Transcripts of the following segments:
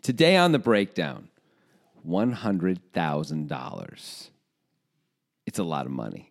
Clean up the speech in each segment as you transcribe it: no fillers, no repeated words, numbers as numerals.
Today on the breakdown, $100,000. It's a lot of money.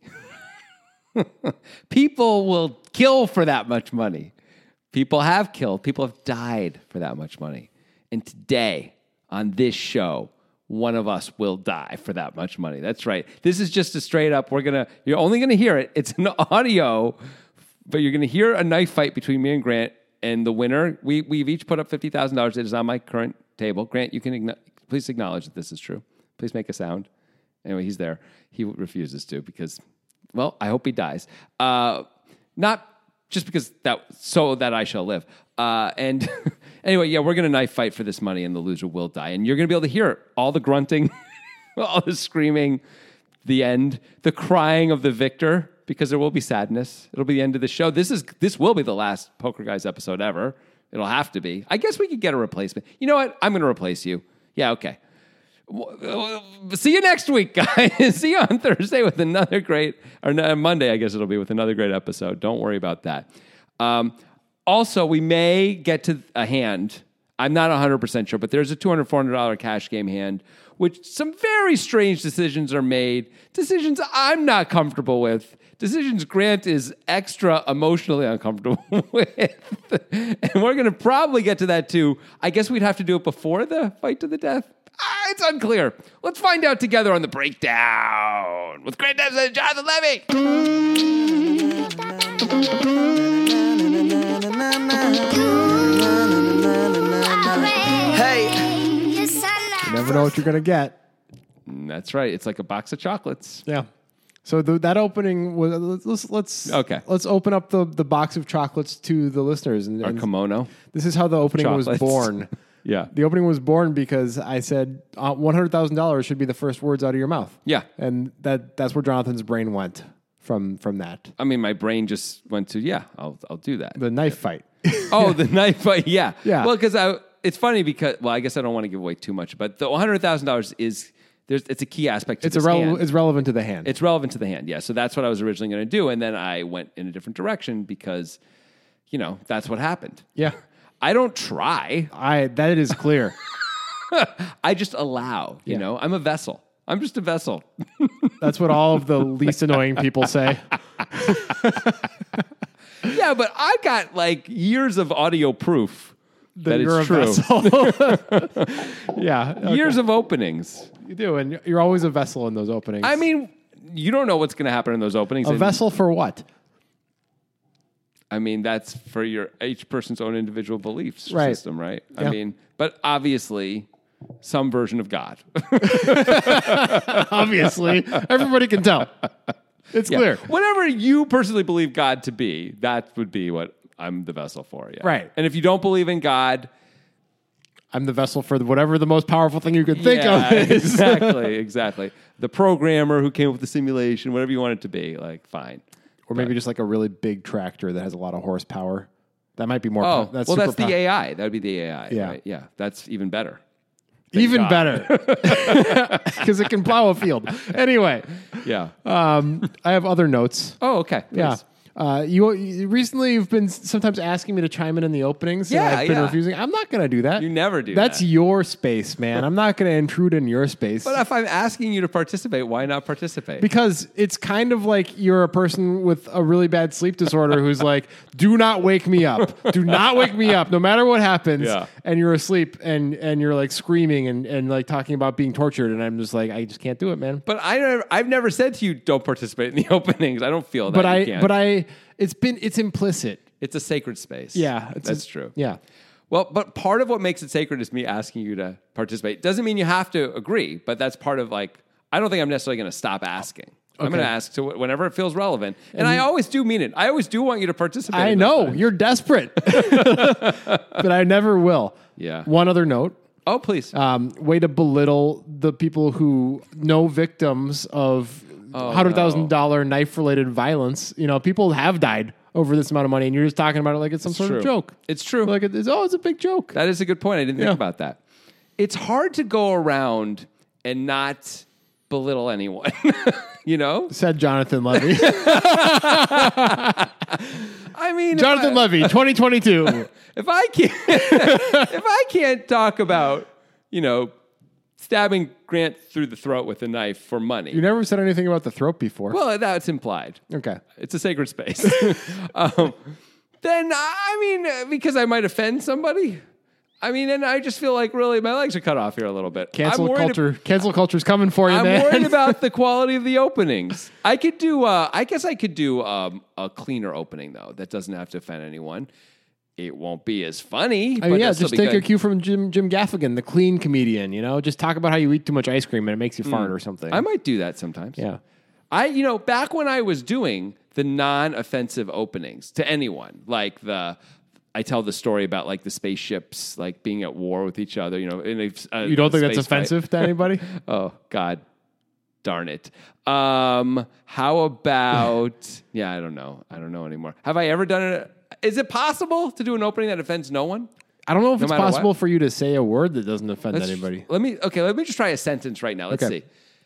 People will kill for that much money. People have killed. People have died for that much money. And today, on this show, one of us will die for that much money. That's right. This is just a straight up, you're only going to hear it. It's an audio, but you're going to hear a knife fight between me and Grant. And the winner, we've each put up $50,000. It is on my current table. Grant, you can please acknowledge that this is true. Please make a sound. Anyway, he's there. He refuses to because, well, I hope he dies. Not just because that I shall live. And anyway, yeah, we're going to knife fight for this money and the loser will die. And you're going to be able to hear all the grunting, all the screaming, the end, the crying of the victor, because there will be sadness. It'll be the end of the show. This will be the last Poker Guys episode ever. It'll have to be. I guess we could get a replacement. You know what? I'm going to replace you. Yeah, okay. See you next week, guys. See you on Thursday with another great, or Monday, I guess it'll be with another great episode. Don't worry about that. Also, we may get to a hand. I'm not 100% sure, but there's a $200, $400 cash game hand, which some very strange decisions are made. Decisions I'm not comfortable with. Decisions Grant is extra emotionally uncomfortable with. And we're going to probably get to that too. I guess we'd have to do it before the fight to the death. It's unclear. Let's find out together on the breakdown with Grant Dempsey and Jonathan Levy. Hey, you never know what you're gonna get. That's right. It's like a box of chocolates. Yeah. So that opening was let's open up the box of chocolates to the listeners and our kimono. This is how the opening was born. Yeah. The opening was born because I said $100,000 should be the first words out of your mouth. Yeah. And that's where Jonathan's brain went from that. I mean, my brain just went to, I'll do that. The knife fight. Oh, the knife fight. Yeah. Yeah. Well, because it's funny because, I guess I don't want to give away too much, but the $100,000 it's a key aspect to this hand. It's relevant to the hand. It's relevant to the hand, yeah. So that's what I was originally going to do. And then I went in a different direction because, that's what happened. Yeah. I don't try. That is clear. I just allow, you know. I'm a vessel. I'm just a vessel. That's what all of the least annoying people say. Yeah, but I got years of audio proof that you're it's a true. Vessel. Yeah. Okay. Years of openings. You do, and you're always a vessel in those openings. I mean, you don't know what's going to happen in those openings. A vessel for what? I mean, that's for each person's own individual belief system, right? Yeah. I mean, but obviously, some version of God. Obviously. Everybody can tell. It's clear. Whatever you personally believe God to be, that would be what I'm the vessel for. Yeah. Right. And if you don't believe in God, I'm the vessel for whatever the most powerful thing you could think of is. Exactly. The programmer who came up with the simulation, whatever you want it to be, fine. Or maybe just a really big tractor that has a lot of horsepower. That might be more. That's the AI. That would be the AI. Yeah. Right? Yeah. That's even better. Even better. Because it can plow a field. Anyway. Yeah. I have other notes. Oh, okay. Please. Yeah. You've been sometimes asking me to chime in the openings. And I've been refusing. I'm not going to do that. You never do that. That's your space, man. I'm not going to intrude in your space. But if I'm asking you to participate, why not participate? Because it's kind of like you're a person with a really bad sleep disorder who's like, do not wake me up. Do not wake me up, no matter what happens. Yeah. And you're asleep and you're screaming and talking about being tortured. And I'm just I just can't do it, man. But I've never said to you, don't participate in the openings. I don't feel that. It's implicit. It's a sacred space. Yeah. That's true. Yeah. Well, but part of what makes it sacred is me asking you to participate. Doesn't mean you have to agree, but that's part of I don't think I'm necessarily going to stop asking. Okay. I'm going to ask whenever it feels relevant. And I always do mean it. I always do want you to participate. I know. You're desperate. But I never will. Yeah. One other note. Oh, please. Way to belittle the people who know victims of $100,000 knife-related violence. People have died over this amount of money, and you're just talking about it like it's some sort of joke. It's true. It's a big joke. That is a good point. I didn't think about that. It's hard to go around and not belittle anyone. Said Jonathan Levy. I mean, Jonathan Levy, 2022. If I can't talk about stabbing Grant through the throat with a knife for money. You never said anything about the throat before. Well, that's implied. Okay. It's a sacred space. Then, because I might offend somebody. And I just feel like really my legs are cut off here a little bit. Cancel culture's coming for you, I'm man. worried about the quality of the openings. I could do. I guess I could do a cleaner opening though. That doesn't have to offend anyone. It won't be as funny. But just take a cue from Jim Gaffigan, the clean comedian. Just talk about how you eat too much ice cream and it makes you fart or something. I might do that sometimes. Yeah. Back when I was doing the non-offensive openings to anyone, like I tell the story about like the spaceships like being at war with each other. You don't think that's offensive to anybody? Oh God, darn it. How about? Yeah, I don't know. I don't know anymore. Have I ever done it? Is it possible to do an opening that offends no one? I don't know if it's possible for you to say a word that doesn't offend anybody. Let me just try a sentence right now. Let's see.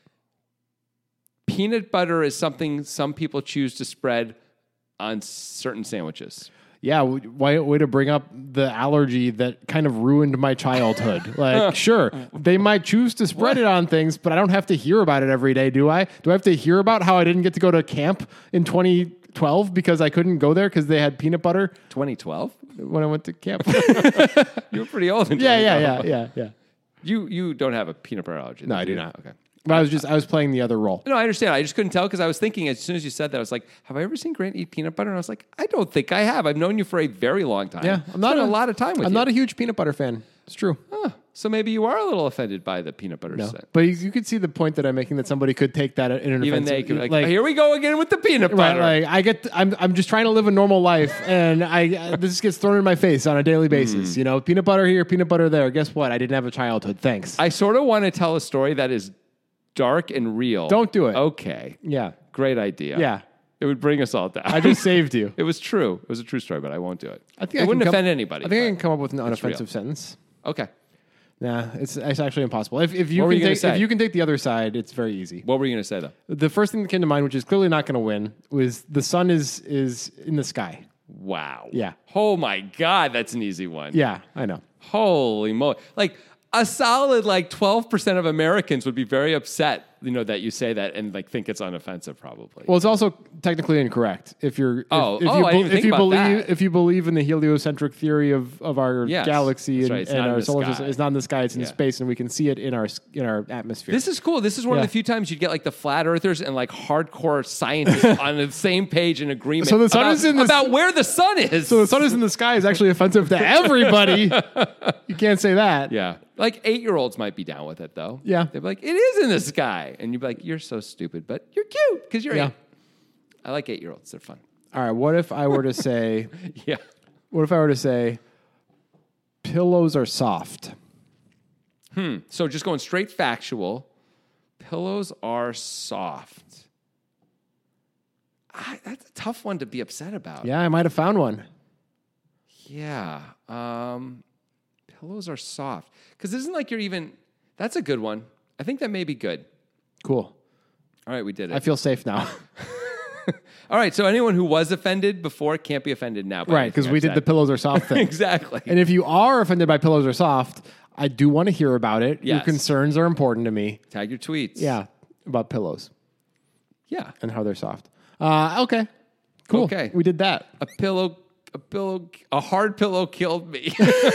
Peanut butter is something some people choose to spread on certain sandwiches. Yeah, way to bring up the allergy that kind of ruined my childhood. Like, sure, they might choose to spread it on things, but I don't have to hear about it every day, do I? Do I have to hear about how I didn't get to go to camp in 2012 because I couldn't go there because they had peanut butter? 2012? When I went to camp. You were pretty old in 2012. Yeah. You don't have a peanut butter allergy? No, I do not. Okay. But I was playing the other role. No, I understand. I just couldn't tell because I was thinking as soon as you said that, I was like, have I ever seen Grant eat peanut butter? And I was like, I don't think I have. I've known you for a very long time. Yeah, I'm not a lot of time with you. I'm not a huge peanut butter fan. It's true. So maybe you are a little offended by the peanut butter set. But you could see the point that I'm making that somebody could take that in an Even offensive. they could like, here we go again with the peanut butter. Right, I'm just trying to live a normal life, and this gets thrown in my face on a daily basis. Peanut butter here, peanut butter there. Guess what? I didn't have a childhood. Thanks. I sort of want to tell a story that is dark and real. Don't do it. Okay. Yeah. Great idea. Yeah. It would bring us all down. I just saved you. It was true. It was a true story, but I won't do it. It wouldn't offend anybody. I think I can come up with an unoffensive sentence. Okay. Nah, it's actually impossible. If you can take the other side, it's very easy. What were you going to say though? The first thing that came to mind, which is clearly not going to win, was the sun is in the sky. Wow. Yeah. Oh my God, that's an easy one. Yeah, I know. Holy moly! Like a solid 12% of Americans would be very upset, that you say that and think it's unoffensive. Probably. Well, it's also technically incorrect if you believe in the heliocentric theory of our galaxy and our solar system. It's not in the sky; it's in space, and we can see it in our atmosphere. This is cool. This is one of the few times you'd get the flat earthers and hardcore scientists on the same page in agreement. So the sun is about where the sun is. So the sun is in the sky is actually offensive to everybody. You can't say that. Yeah. 8-year-olds might be down with it, though. Yeah. They'd be like, it is in the sky. And you'd be like, you're so stupid, but you're cute because you're 8. I like 8-year-olds. They're fun. All right. What if I were to say... Yeah. What if I were to say, pillows are soft? So just going straight factual, pillows are soft. That's a tough one to be upset about. Yeah, I might have found one. Yeah. Pillows are soft. Because it isn't you're even... That's a good one. I think that may be good. Cool. All right, we did it. I feel safe now. All right, so anyone who was offended before can't be offended now. Right, because we did the pillows are soft thing. Exactly. And if you are offended by pillows are soft, I do want to hear about it. Yes. Your concerns are important to me. Tag your tweets. Yeah, about pillows. Yeah. And how they're soft. Okay. Cool. Okay. We did that. A hard pillow killed me.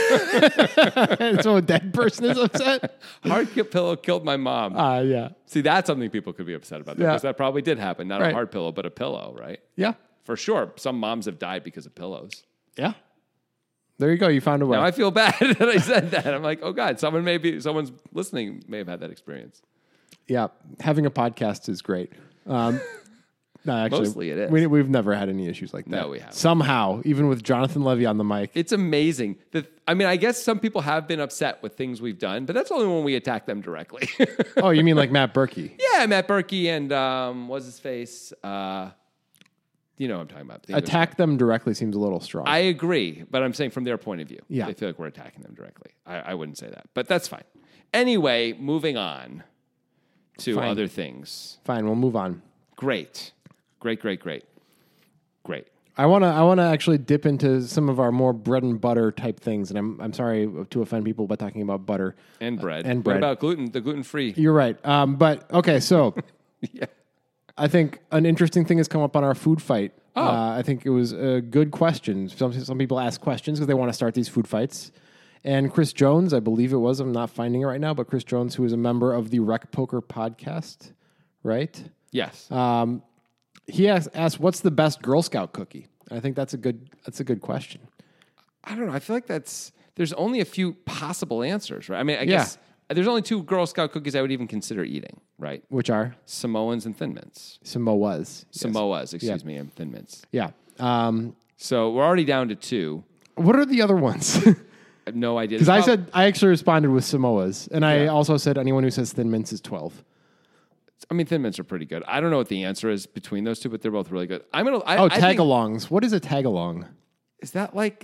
So a dead person is upset? Hard pillow killed my mom. Yeah. See, that's something people could be upset about. Because that probably did happen. Not a hard pillow, but a pillow, right? Yeah. For sure. Some moms have died because of pillows. Yeah. There you go. You found a way. Now I feel bad that I said that. I'm like, oh God, someone's listening may have had that experience. Yeah. Having a podcast is great. No, actually, mostly it is. We've never had any issues like that. No, we haven't. Somehow, even with Jonathan Levy on the mic. It's amazing. I guess some people have been upset with things we've done, but that's only when we attack them directly. Oh, you mean like Matt Berkey? Yeah, Matt Berkey and what's his face? You know what I'm talking about. Attack them directly seems a little strong. I agree, but I'm saying from their point of view. Yeah. They feel like we're attacking them directly. I wouldn't say that, but that's fine. Anyway, moving on to other things. Fine, we'll move on. Great. I want to actually dip into some of our more bread and butter type things, and I'm sorry to offend people by talking about butter and bread. And bread. What about gluten? The gluten free. You're right. But okay, so Yeah. I think an interesting thing has come up on our food fight. I think it was a good question. Some people ask questions because they want to start these food fights. And Chris Jones, I believe it was, I'm not finding it right now, but Chris Jones, who is a member of the Rec Poker podcast, right? Yes. He asked, "What's the best Girl Scout cookie?" I think that's a good question. I don't know. I feel like there's only a few possible answers, right? I mean, I guess there's only 2 Girl Scout cookies I would even consider eating, right? Which are Samoans and Thin Mints. Samoas. Samoas, excuse me, and Thin Mints. Yeah. So we're already down to 2. What are the other ones? I have no idea. Because I actually responded with Samoas, and I also said anyone who says Thin Mints is 12. I mean, Thin Mints are pretty good. I don't know what the answer is between those 2, but they're both really good. Tagalongs. What is a tagalong? Is that like,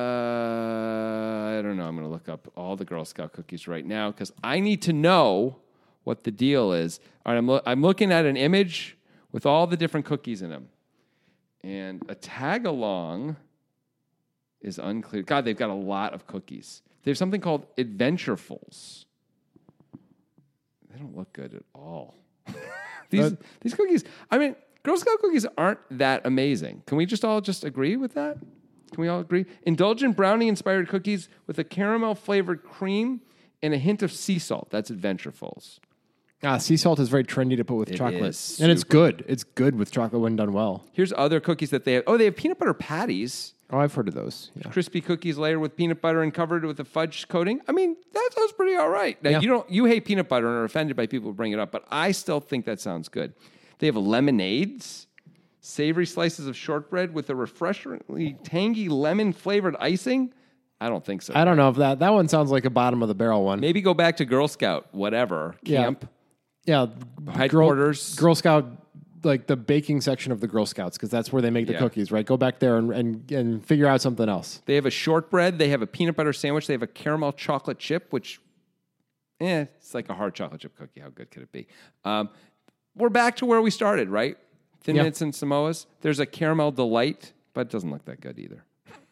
I don't know. I'm going to look up all the Girl Scout cookies right now because I need to know what the deal is. All right, I'm looking at an image with all the different cookies in them. And a tag-along is unclear. God, they've got a lot of cookies. They have something called Adventurefuls. They don't look good at all. These cookies, I mean, Girl Scout cookies aren't that amazing. Can we all agree with that? Can we all agree? Indulgent brownie-inspired cookies with a caramel-flavored cream and a hint of sea salt. That's Adventurefuls. Sea salt is very trendy to put with chocolate. Is and it's good. It's good with chocolate when done well. Here's other cookies that they have. Oh, they have peanut butter patties. Oh, I've heard of those. Yeah. Crispy cookies layered with peanut butter and covered with a fudge coating. I mean, that sounds pretty all right. Now, you hate peanut butter and are offended by people who bring it up, but I still think that sounds good. They have lemonades, savory slices of shortbread with a refreshingly tangy lemon-flavored icing. I don't think so. I don't know if that one sounds like a bottom of the barrel one. Maybe go back to Girl Scout, whatever, camp. Yeah, headquarters. Girl Scout, like the baking section of the Girl Scouts, because that's where they make the cookies, right? Go back there and figure out something else. They have a shortbread. They have a peanut butter sandwich. They have a caramel chocolate chip, which, it's like a hard chocolate chip cookie. How good could it be? We're back to where we started, right? Thin Mints and Samoas. There's a caramel delight, but it doesn't look that good either.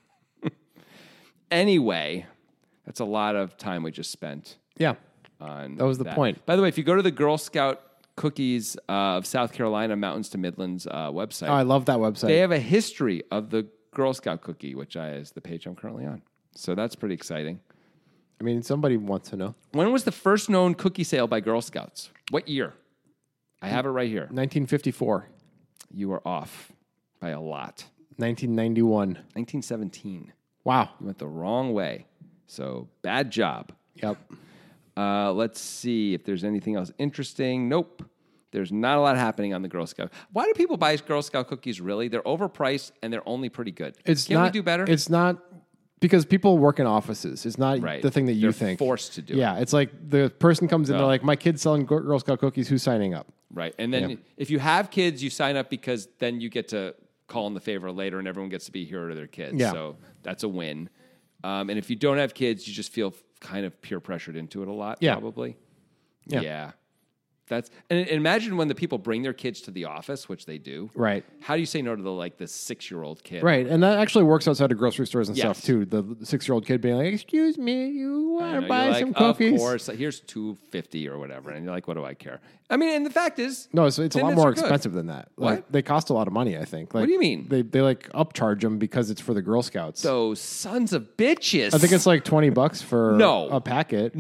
Anyway, that's a lot of time we just spent. Yeah. That was the point. By the way, if you go to the Girl Scout Cookies of South Carolina Mountains to Midlands website. Oh, I love that website. They have a history of the Girl Scout cookie, which is the page I'm currently on. So that's pretty exciting. I mean, somebody wants to know. When was the first known cookie sale by Girl Scouts? What year? I have it right here. 1954. You are off by a lot. 1991. 1917. Wow. You went the wrong way. So bad job. Yep. Let's see if there's anything else interesting. Nope. There's not a lot happening on the Girl Scout. Why do people buy Girl Scout cookies, really? They're overpriced, and they're only pretty good. Can't we do better? It's not because people work in offices. It's not the thing that you think. They're forced to do it. Yeah, it's like the person comes in, they're like, my kid's selling Girl Scout cookies. Who's signing up? Right. And then if you have kids, you sign up because then you get to call in the favor later, and everyone gets to be a hero to their kids. Yeah. So that's a win. And if you don't have kids, you just feel kind of peer pressured into it a lot, probably. Yeah. And imagine when the people bring their kids to the office, which they do. Right. How do you say no to the 6-year-old kid? Right. And that actually works outside of grocery stores and stuff too. The 6-year-old kid being like, "Excuse me, you want to buy some cookies?" Of course. Here's $2.50 or whatever. And you're like, what do I care? I mean, and the fact is, no, it's a lot more expensive than that. What? They cost a lot of money, I think. What do you mean? They upcharge them because it's for the Girl Scouts. Those sons of bitches. I think it's like $20 for a packet.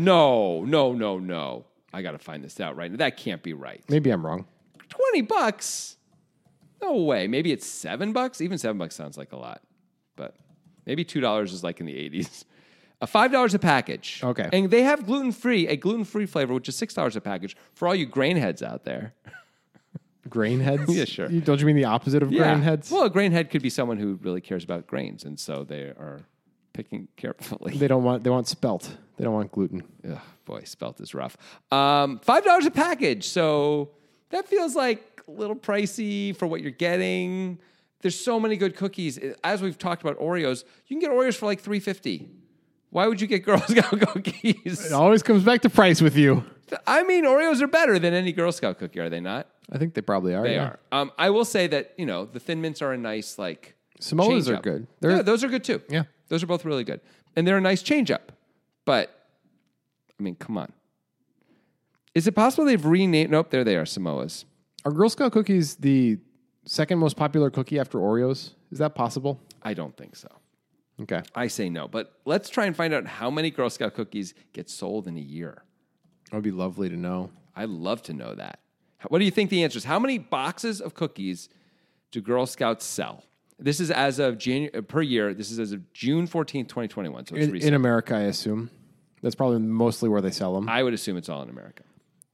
No. I got to find this out right now. That can't be right. Maybe I'm wrong. $20? No way. Maybe it's $7. Even $7 sounds like a lot. But maybe $2 is like in the 80s. $5 a package. Okay. And they have a gluten-free flavor, which is $6 a package for all you grain heads out there. Grain heads? Yeah, sure. Don't you mean the opposite of grain heads? Well, a grain head could be someone who really cares about grains, and so they are picking carefully. They want spelt. They don't want gluten. Ugh, boy, spelt is rough. $5 a package. So that feels like a little pricey for what you're getting. There's so many good cookies. As we've talked about Oreos, you can get Oreos for like $3.50. Why would you get Girl Scout cookies? It always comes back to price with you. I mean, Oreos are better than any Girl Scout cookie, are they not? I think they probably are. They are. I will say that, the Thin Mints are a nice, Samoas change are up. good. Yeah, those are good too. Yeah. Those are both really good. And they're a nice change up. But, I mean, come on. Is it possible they've renamed? Nope, there they are, Samoas. Are Girl Scout cookies the second most popular cookie after Oreos? Is that possible? I don't think so. Okay. I say no. But let's try and find out how many Girl Scout cookies get sold in a year. That would be lovely to know. I'd love to know that. What do you think the answer is? How many boxes of cookies do Girl Scouts sell? This is as of per year. This is as of June 14th, 2021. So it's recent. In America, I assume. That's probably mostly where they sell them. I would assume it's all in America.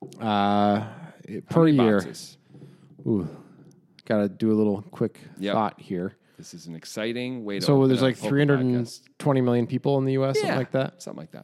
Per year. Boxes? Ooh, got to do a little quick Yep. thought here. This is an exciting way to. So open there's up like Poker 320 million people in the U.S., podcast. something like that. Something like that.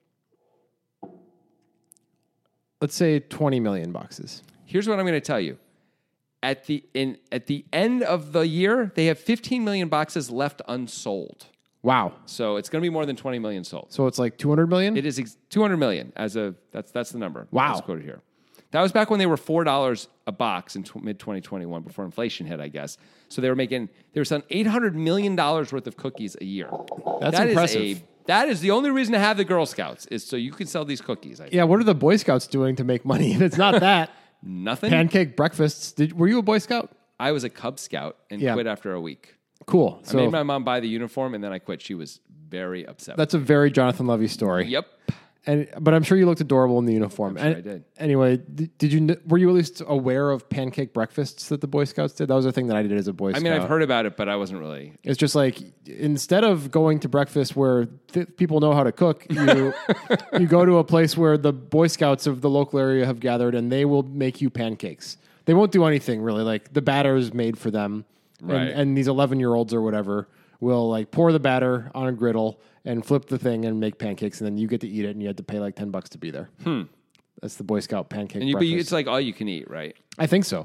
Let's say 20 million boxes. Here's what I'm going to tell you. At the end of the year, they have 15 million boxes left unsold. Wow. So it's going to be more than 20 million sold. So it's like 200 million? It is 200 million as of that's the number. Wow. That's quoted here. That was back when they were $4 a box in mid 2021 before inflation hit, I guess. So they were selling $800 million worth of cookies a year. That's impressive. That is the only reason to have the Girl Scouts is so you can sell these cookies. Yeah, what are the Boy Scouts doing to make money if it's not that? Nothing. Pancake breakfasts. Were you a Boy Scout? I was a Cub Scout and quit after a week. Cool. I made my mom buy the uniform and then I quit. She was very upset. That's a very Jonathan Levy story. Yep. But I'm sure you looked adorable in the uniform. I'm sure I did. Anyway, were you at least aware of pancake breakfasts that the Boy Scouts did? That was a thing that I did as a Boy Scout. I mean, I've heard about it, but I wasn't really. It's just like instead of going to breakfast where people know how to cook, you go to a place where the Boy Scouts of the local area have gathered, and they will make you pancakes. They won't do anything really. Like the batter is made for them, Right. and these 11-year-olds or whatever will like pour the batter on a griddle and flip the thing and make pancakes, and then you get to eat it, and you had to pay like $10 to be there. That's the Boy Scout pancake But breakfast. it's like all you can eat, right? I think so.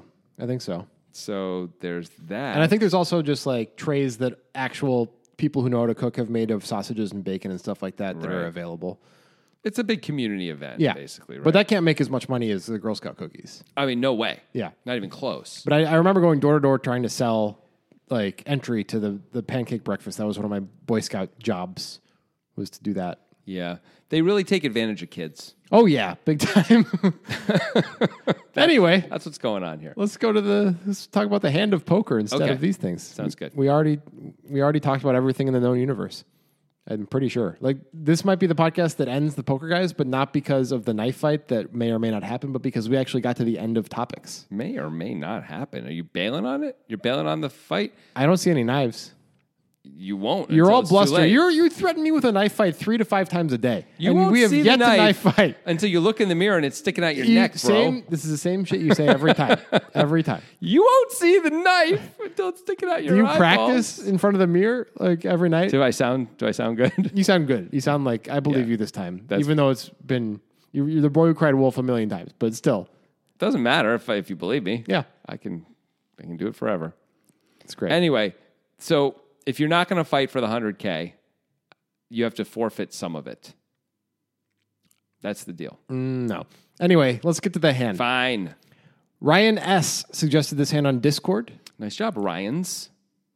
So there's that. And I think there's also just like trays that actual people who know how to cook have made of sausages and bacon and stuff like that that are Right. available. It's a big community event, Yeah. basically, right? But that can't make as much money as the Girl Scout cookies. I mean, no way. Yeah. Not even close. But I remember going door to door trying to sell like entry to the pancake breakfast. That was one of my Boy Scout jobs, was to do that. Yeah. They really take advantage of kids. Oh yeah, big time. Anyway, That's what's going on here. let's talk about the hand of poker instead Okay. of these things. Sounds good. We already talked about everything in the known universe. I'm pretty sure. Like this might be the podcast that ends the Poker Guys, but not because of the knife fight that may or may not happen, but because we actually got to the end of topics. May or may not happen. Are you bailing on it? You're bailing on the fight? I don't see any knives. You won't. You're until all it's too bluster. late. You threaten me with a knife fight 3 to 5 times a day. You and won't we have see yet the to knife fight. until you look in the mirror and it's sticking out your neck, bro. This is the same shit you say every time. Every time. You won't see the knife until it's sticking out your Do you eyeballs. practice in front of the mirror like every night? Do I sound good? You sound good. You sound like I believe Yeah. you this time, That's- even though it's been you're the boy who cried wolf a million times, but still, Doesn't matter if you believe me. yeah, I can do it forever. it's great. Anyway, so if you're not going to fight for the 100K, you have to forfeit some of it. That's the deal. No. Anyway, let's get to the hand. Fine. Ryan S suggested this hand on Discord. Nice job, Ryans.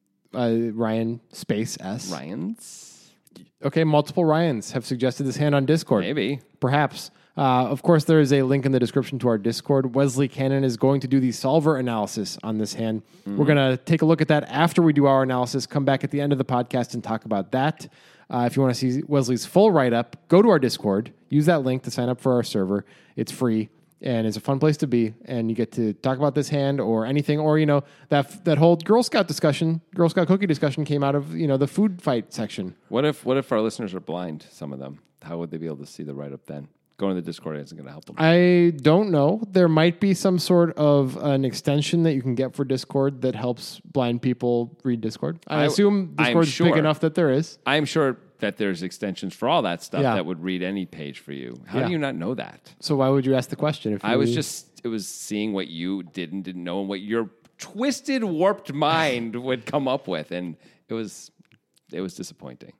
Ryan space S. Ryans? Okay, multiple Ryans have suggested this hand on Discord. Maybe. Perhaps. Of course, there is a link in the description to our Discord. Wesley Cannon is going to do the solver analysis on this hand. We're going to take a look at that after we do our analysis, come back at the end of the podcast and talk about that. If you want to see Wesley's full write-up, go to our Discord. Use that link to sign up for our server. It's free, and it's a fun place to be. And you get to talk about this hand or anything. Or, that whole Girl Scout cookie discussion came out of, the food fight section. What if our listeners are blind, some of them? How would they be able to see the write-up then? Going to the Discord isn't going to help them. I don't know. There might be some sort of an extension that you can get for Discord that helps blind people read Discord. I assume Discord's big enough that there is. I'm sure that there's extensions for all that stuff Yeah. that would read any page for you. How Yeah. do you not know that? So why would you ask the question? If I was it was seeing what you didn't know and what your twisted, warped mind would come up with. And it was disappointing.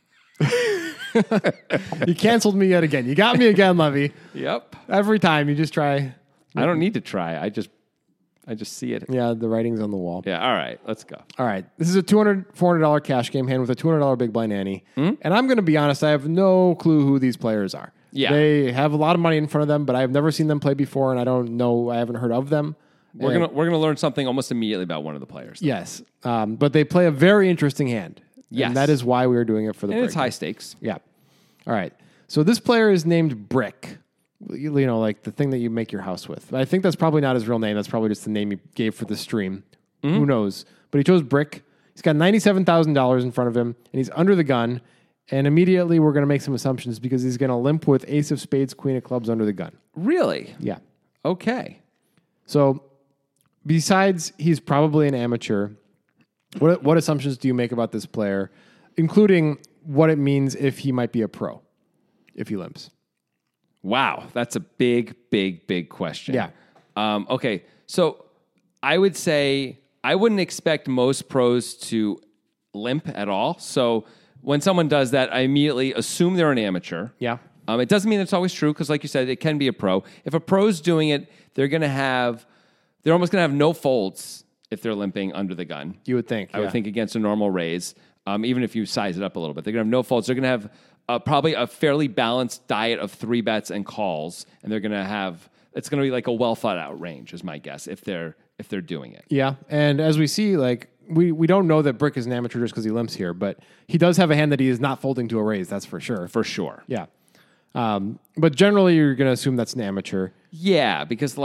You canceled me yet again. You got me again, Levy. Yep. Every time you just try. I don't need to try. I just see it. Yeah, the writing's on the wall. Yeah, all right, let's go. All right. This is a $400 cash game hand with a $200 big blind ante. And I'm going to be honest, I have no clue who these players are. Yeah. They have a lot of money in front of them, but I've never seen them play before, and I haven't heard of them. We're gonna learn something almost immediately about one of the players. Yes. But they play a very interesting hand. Yes. And that is why we are doing it for the And break. it's high stakes. Yeah. All right. So this player is named Brick. You know, like the thing that you make your house with. I think that's probably not his real name. That's probably just the name he gave for the stream. Who knows? But he chose Brick. He's got $97,000 in front of him, and he's under the gun. And immediately we're going to make some assumptions because he's going to limp with ace of spades, queen of clubs under the gun. Really? Yeah. Okay. So besides he's probably an amateur, what assumptions do you make about this player, including what it means if he might be a pro, if he limps? Wow, that's a big, big, big question. Yeah. Okay, so I would say I wouldn't expect most pros to limp at all. So when someone does that, I immediately assume they're an amateur. Yeah. It doesn't mean it's always true because, like you said, it can be a pro. If a pro's doing it, they're almost going to have no folds if they're limping under the gun. You would think. I would think against a normal raise, even if you size it up a little bit. They're going to have no folds. They're going to have probably a fairly balanced diet of 3 bets and calls, and they're going to have, it's going to be like a well thought out range, is my guess, if they're doing it. Yeah, and as we see, like we don't know that Brick is an amateur just because he limps here, but he does have a hand that he is not folding to a raise. That's for sure. For sure. Yeah, but generally you're going to assume that's an amateur. Yeah, because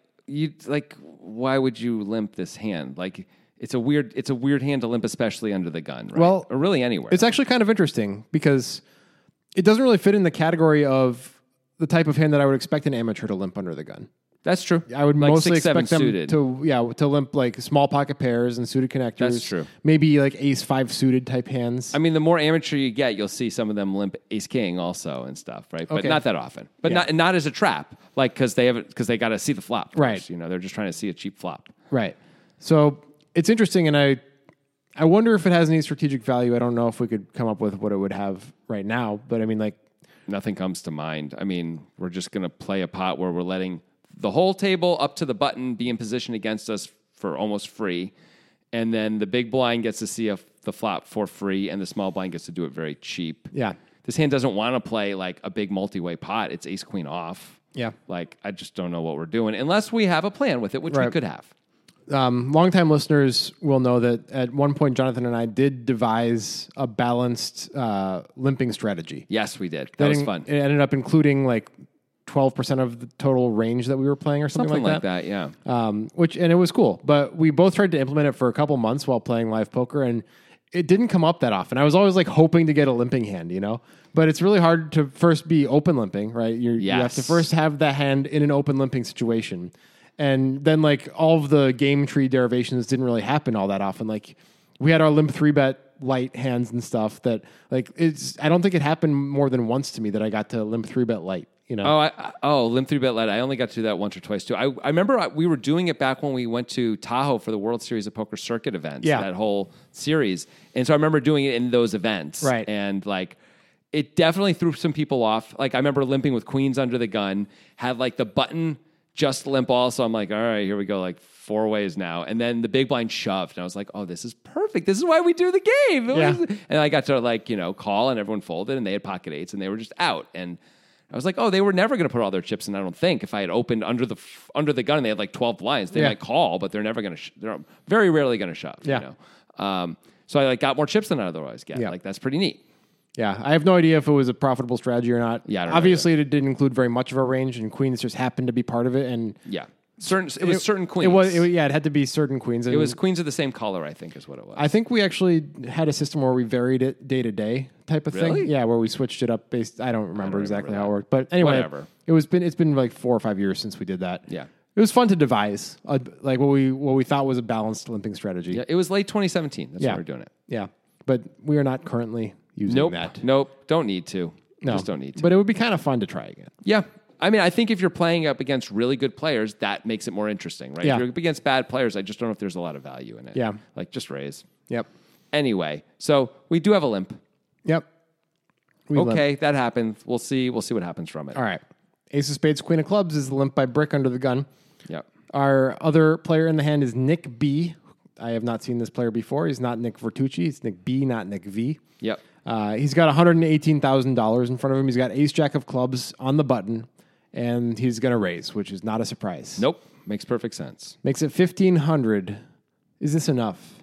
why would you limp this hand? Like it's a weird hand to limp, especially under the gun, right? Well, or really anywhere. It's actually kind of interesting because it doesn't really fit in the category of the type of hand that I would expect an amateur to limp under the gun. That's true. I would like mostly 6, 7 expect them suited. to limp like small pocket pairs and suited connectors. That's true. Maybe like ace 5 suited type hands. I mean, the more amateur you get, you'll see some of them limp ace king also and stuff, right? But Okay. not that often. But Yeah. not as a trap, like because they got to see the flop, first, Right. You know, they're just trying to see a cheap flop. Right. So it's interesting, and I wonder if it has any strategic value. I don't know if we could come up with what it would have right now, but I mean, like, Nothing comes to mind. I mean, we're just going to play a pot where we're letting the whole table up to the button be in position against us for almost free. And then the big blind gets to see the flop for free, and the small blind gets to do it very cheap. yeah, This hand doesn't want to play like a big multi-way pot. It's ace queen off. yeah. Like, I just don't know what we're doing unless we have a plan with it, which we Right. could have. Longtime listeners will know that at one point, Jonathan and I did devise a balanced limping strategy. Yes, we did. That was fun. It ended up including like 12% of the total range that we were playing or something like that, yeah. And it was cool. But we both tried to implement it for a couple months while playing live poker, and it didn't come up that often. I was always like hoping to get a limping hand, you know? But it's really hard to first be open limping, right? You have to first have that hand in an open limping situation. And then like all of the game tree derivations didn't really happen all that often. Like we had our limp 3-bet light hands and stuff that like I don't think it happened more than once to me that I got to limp 3-bet light, you know? Limp 3-bet light. I only got to do that once or twice too. I remember we were doing it back when we went to Tahoe for the World Series of Poker circuit events, that whole series. And so I remember doing it in those events. Right. And like, it definitely threw some people off. Like I remember limping with queens under the gun, had like the button just limp also. I'm like, all right, here we go, like 4 ways now. And then the big blind shoved. And I was like, oh, this is perfect. This is why we do the game. And I got to like, call, and everyone folded, and they had pocket eights, and they were just out. And I was like, oh, they were never going to put all their chips in, I don't think. If I had opened under the gun and they had like 12 blinds, they might call, but they're never going to, they're very rarely going to shove. Yeah. So I like got more chips than I'd otherwise get. Yeah. Like that's pretty neat. Yeah, I have no idea if it was a profitable strategy or not. Yeah, I don't know obviously it didn't include very much of our range, and queens just happened to be part of it. And Yeah. It was certain queens. It had to be certain queens. And It was queens of the same color, I think, is what it was. I think we actually had a system where we varied it day to day type of Really? thing. Yeah, where we switched it up based. I don't remember exactly how it worked, but anyway, Whatever. It's been like 4 or 5 years since we did that. Yeah. It was fun to devise, like what we thought was a balanced limping strategy. Yeah, it was late 2017. That's Yeah. when we were doing it. Yeah, but we are not currently using that. Nope. Don't need to. No, Just don't need to. But it would be kind of fun to try again. Yeah. I mean, I think if you're playing up against really good players, that makes it more interesting, right? Yeah. If you're up against bad players, I just don't know if there's a lot of value in it. Yeah. Like, just raise. Yep. Anyway, so we do have a limp. Yep. Okay, that happened. We'll see what happens from it. All right. Ace of spades, queen of clubs is the limp by Brick under the gun. Yep. Our other player in the hand is Nick B. I have not seen this player before. He's not Nick Vertucci. It's Nick B, not Nick V. Yep. He's got $118,000 in front of him. He's got ace jack of clubs on the button, and he's going to raise, which is not a surprise. Nope. Makes perfect sense. Makes it 1,500. Is this enough?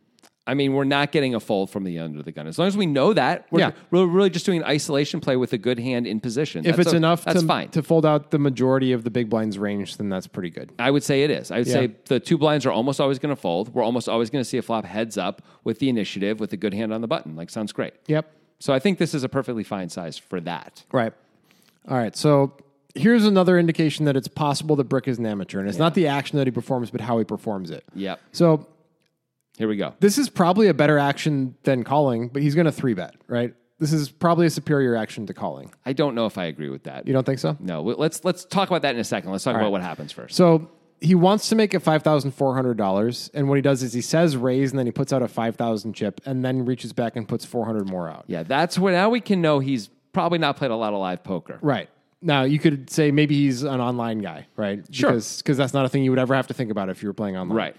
I mean, we're not getting a fold from the under the gun. As long as we know that, we're really just doing an isolation play with a good hand in position. If it's enough that's fine. to fold out the majority of the big blind's range, then that's pretty good. I would say it is. I would say the two blinds are almost always going to fold. We're almost always going to see a flop heads up with the initiative with a good hand on the button. Like, sounds great. Yep. So I think this is a perfectly fine size for that. Right. All right. So here's another indication that it's possible that Brick is an amateur. And it's not the action that he performs, but how he performs it. Yep. So here we go. this is probably a better action than calling, but he's going to 3-bet, right? This is probably a superior action to calling. I don't know if I agree with that. You don't think so? No. Let's talk about that in a second. Let's talk about what happens first. So he wants to make it $5,400, and what he does is he says raise, and then he puts out a 5,000 chip, and then reaches back and puts 400 more out. Yeah, that's where now we can know he's probably not played a lot of live poker. Right. Now, you could say maybe he's an online guy, right? Sure. Because that's not a thing you would ever have to think about if you were playing online. Right.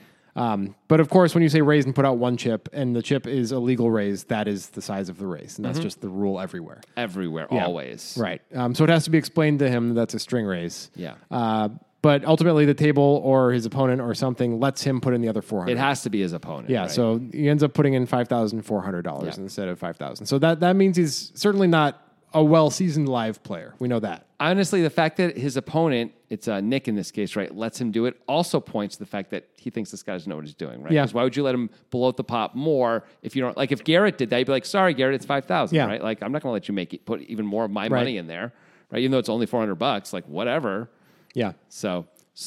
But of course, when you say raise and put out one chip, and the chip is a legal raise, that is the size of the raise, and that's just the rule everywhere. Everywhere, always. Right. So it has to be explained to him that that's a string raise. Yeah. But ultimately, the table or his opponent or something lets him put in the other 400. It has to be his opponent. Yeah. Right? So he ends up putting in $5,400 instead of 5,000. So that means he's certainly not a well-seasoned live player. We know that. Honestly, the fact that his opponent, it's Nick in this case, right, lets him do it also points to the fact that he thinks this guy doesn't know what he's doing, right? Yeah. Because why would you let him bloat the pot more if you don't, like if Garrett did that, you'd be like, sorry, Garrett, it's 5,000, Yeah. right? Like, I'm not going to let you put even more of my money in there, right? Even though it's only $400, like whatever. Yeah. So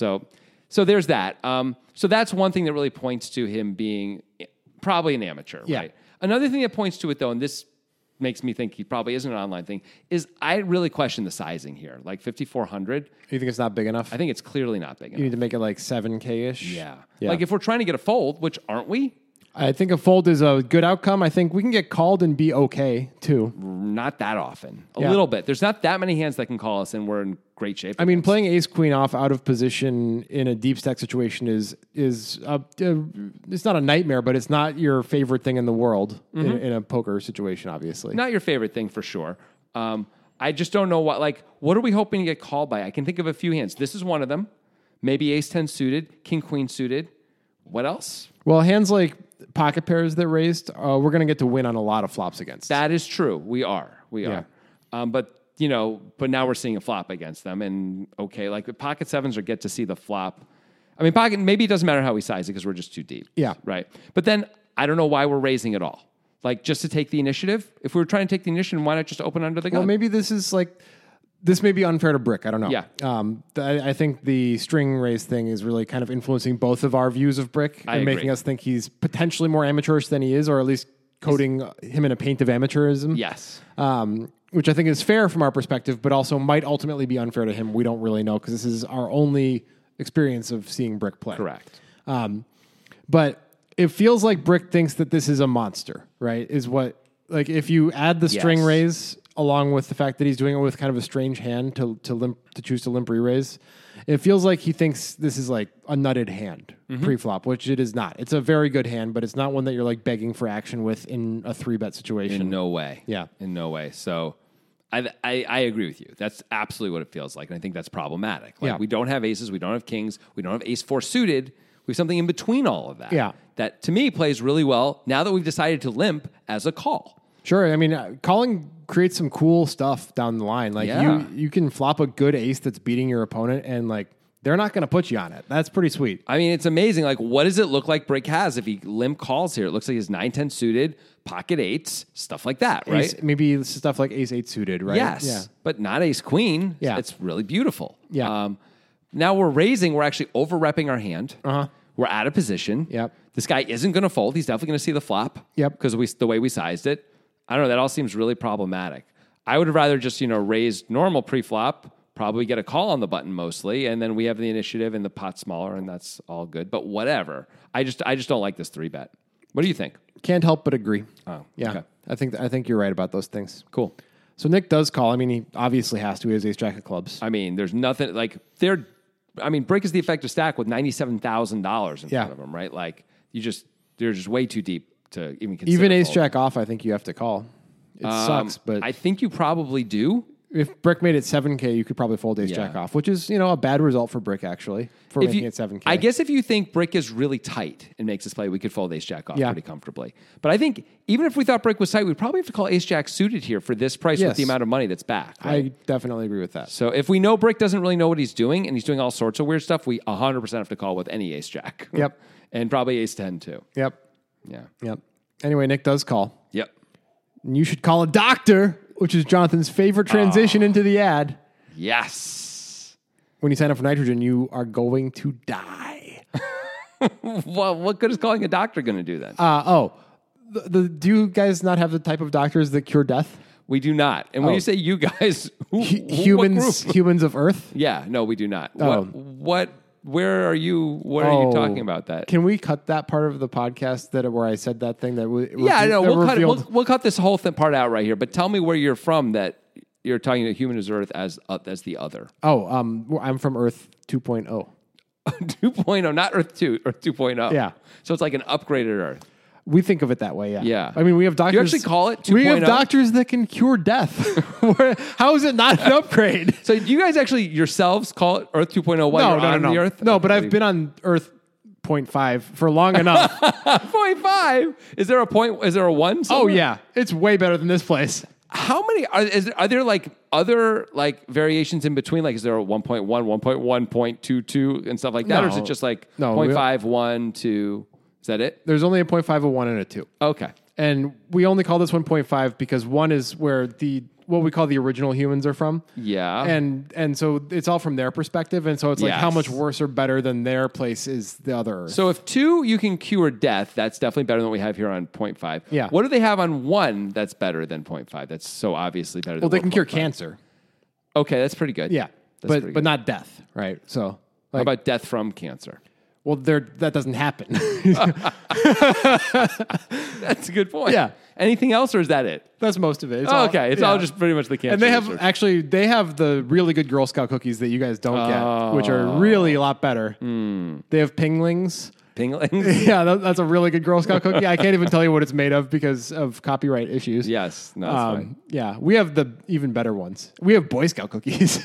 there's that. So that's one thing that really points to him being probably an amateur, right? Another thing that points to it, though, and this makes me think he probably isn't an online thing, is I really question the sizing here. Like 5,400. You think it's not big enough? I think it's clearly not big You enough. need to make it like 7K-ish? Yeah. Like if we're trying to get a fold, which aren't we? I think a fold is a good outcome. I think we can get called and be okay, too. Not that often. A little bit. There's not that many hands that can call us, and we're in great shape. I mean, playing ace-queen off out of position in a deep stack situation is it's not a nightmare, but it's not your favorite thing in the world in a poker situation, obviously. Not your favorite thing for sure. I just don't know what are we hoping to get called by? I can think of a few hands. This is one of them. Maybe ace-10 suited, king-queen suited. What else? Well, hands like pocket pairs that raised, we're going to get to win on a lot of flops against. That is true. We are. But now we're seeing a flop against them. And okay, like the pocket sevens or get to see the flop. I mean, maybe it doesn't matter how we size it because we're just too deep. Yeah. Right. But then I don't know why we're raising at all. Like just to take the initiative. If we were trying to take the initiative, why not just open under the gun? Well, maybe this may be unfair to Brick. I don't know. Yeah. I think the string raise thing is really kind of influencing both of our views of Brick and agree. making us think he's potentially more amateurish than he is, or at least coating him in a paint of amateurism. Yes. Which I think is fair from our perspective, but also might ultimately be unfair to him. We don't really know because this is our only experience of seeing Brick play. Correct. But it feels like Brick thinks that this is a monster, right? Is what, like, if you add the string Yes. raise along with the fact that he's doing it with kind of a strange hand to choose to limp re-raise, it feels like he thinks this is like a nutted hand pre-flop, which it is not. It's a very good hand, but it's not one that you're like begging for action with in a 3-bet situation. In no way. Yeah. In no way. So I agree with you. That's absolutely what it feels like. And I think that's problematic. Like we don't have aces. We don't have kings. We don't have ace-4 suited. We have something in between all of that. Yeah. That to me plays really well now that we've decided to limp as a call. Sure. I mean, calling creates some cool stuff down the line. Like you can flop a good ace that's beating your opponent, and like they're not going to put you on it. That's pretty sweet. I mean, it's amazing. Like, what does it look like Brick has if he limp calls here? It looks like his 9-10 suited, pocket eights, stuff like that, right? Maybe stuff like ace-8 suited, right? Yes. Yeah. But not ace-queen. Yeah. It's really beautiful. Yeah. Now we're raising. We're actually over-repping our hand. Uh-huh. We're out of position. Yep. This guy isn't going to fold. He's definitely going to see the flop. Yep. Because the way we sized it. I don't know. That all seems really problematic. I would rather just, raise normal pre-flop, probably get a call on the button mostly, and then we have the initiative and the pot smaller, and that's all good. But whatever. I just don't like this 3-bet. What do you think? Can't help but agree. Oh, Yeah. okay. I think you're right about those things. Cool. So Nick does call. I mean, he obviously has to. He has ace-jack of clubs. I mean, there's nothing like they're I mean, Brick is the effective stack with $97,000 in Yeah. front of them, right? Like they're just way too deep to even consider. Even ace folding. jack off, I think you have to call. It sucks, but I think you probably do. if Brick made it 7K, you could probably fold ace jack off, which is, a bad result for Brick, actually, for making it 7K. I guess if you think Brick is really tight and makes this play, we could fold ace jack off pretty comfortably. But I think even if we thought Brick was tight, we'd probably have to call ace jack suited here for this price with the amount of money that's back. Right? I definitely agree with that. So if we know Brick doesn't really know what he's doing and he's doing all sorts of weird stuff, we 100% have to call with any ace jack. Yep. And probably ace 10 too. Yep. Yeah. Yep. Anyway, Nick does call. Yep. And you should call a doctor, which is Jonathan's favorite transition into the ad. Yes. When you sign up for Nitrogen, you are going to die. Well, what good is calling a doctor going to do then? Do you guys not have the type of doctors that cure death? We do not. And when you say you guys, Humans, what group? humans of Earth. Yeah, no, we do not. Oh. Where are you? What are you talking about? That? Can we cut that part of the podcast where I said that thing that? We'll cut it. We'll cut this whole part out right here. But tell me where you're from. That you're talking to human as Earth as the other. I'm from Earth 2.0. 2.0, not Earth 2, Earth 2.0. Yeah. So it's like an upgraded Earth. We think of it that way, yeah. Yeah. I mean, we have doctors. You actually call it 2.0? We have doctors that can cure death. How is it not an upgrade? So do you guys actually yourselves call it Earth 2.0 while you're on the Earth? No, but I've been on Earth 0.5 for long enough. 0.5? Is there a point? Is there a 1? Oh, yeah. It's way better than this place. How many are there like other like variations in between? Like, is there a 1.1, 1.1.22 and stuff like that? No. Or is it just like No, 0.5, 1, 2? Is that it? There's only a 0.5, a 1, and a 2. Okay. And we only call this 1.5 because 1 is where what we call the original humans are from. Yeah. And so it's all from their perspective. And so it's like how much worse or better than their place is the other Earth. So if 2, you can cure death, that's definitely better than what we have here on 0.5. Yeah. What do they have on 1 that's better than 0.5? That's so obviously better than Well, they can cure 0.5. cancer. Okay, that's pretty good. Yeah. That's pretty But good. not death, right? So How about death from cancer? well, that doesn't happen. That's a good point. Yeah. Anything else, or is that it? That's most of it. It's all just pretty much the cancer. And they have research. they have the really good Girl Scout cookies that you guys don't get, which are really a lot better. They have pinglings. Pinglings? Yeah, that's a really good Girl Scout cookie. I can't even tell you what it's made of because of copyright issues. Yes. No, that's fine. Yeah, we have the even better ones. We have Boy Scout cookies.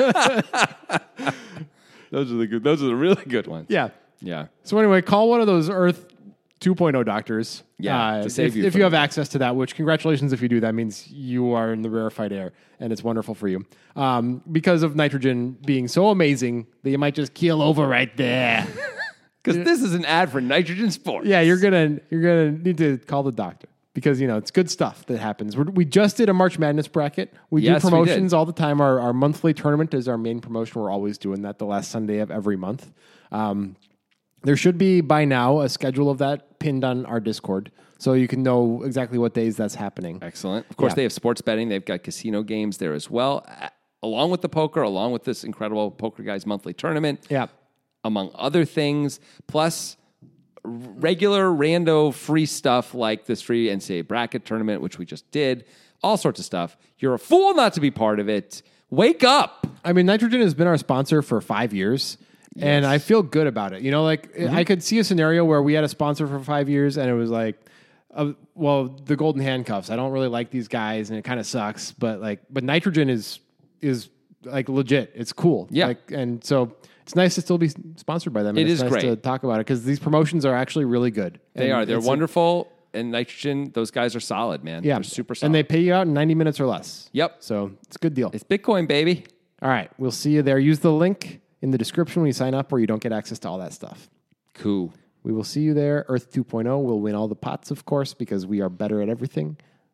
Those are the really good ones. Yeah. Yeah. So anyway, call one of those Earth 2.0 doctors. Yeah, to save you if from you have access to that, which congratulations if you do. That means you are in the rarefied air, and it's wonderful for you. Because of Nitrogen being so amazing that you might just keel over right there. Because this is an ad for Nitrogen Sports. Yeah, you're gonna need to call the doctor because it's good stuff that happens. We just did a March Madness bracket. We do Yes, we promotions did. all the time. Our monthly tournament is our main promotion. We're always doing that the last Sunday of every month. There should be by now a schedule of that pinned on our Discord, so you can know exactly what days that's happening. Excellent. Of course, Yeah. they have sports betting. They've got casino games there as well, along with the poker, along with this incredible Poker Guys monthly tournament. Yeah. Among other things, plus regular rando free stuff like this free NCAA bracket tournament, which we just did, all sorts of stuff. You're a fool not to be part of it. Wake up. I mean, Nitrogen has been our sponsor for 5 years, and I feel good about it. I could see a scenario where we had a sponsor for 5 years, and it was like, the Golden Handcuffs. I don't really like these guys, and it kind of sucks. But Nitrogen is like legit. It's cool. Yeah. And so it's nice to still be sponsored by them. And It it's is nice great to talk about it because these promotions are actually really good. They And are. They're it's wonderful. And Nitrogen, those guys are solid, man. Yeah, They're super solid. and they pay you out in 90 minutes or less. Yep. So it's a good deal. It's Bitcoin, baby. All right, we'll see you there. Use the link in the description when you sign up, or you don't get access to all that stuff. Cool. We will see you there. Earth 2.0 will win all the pots, of course, because we are better at everything.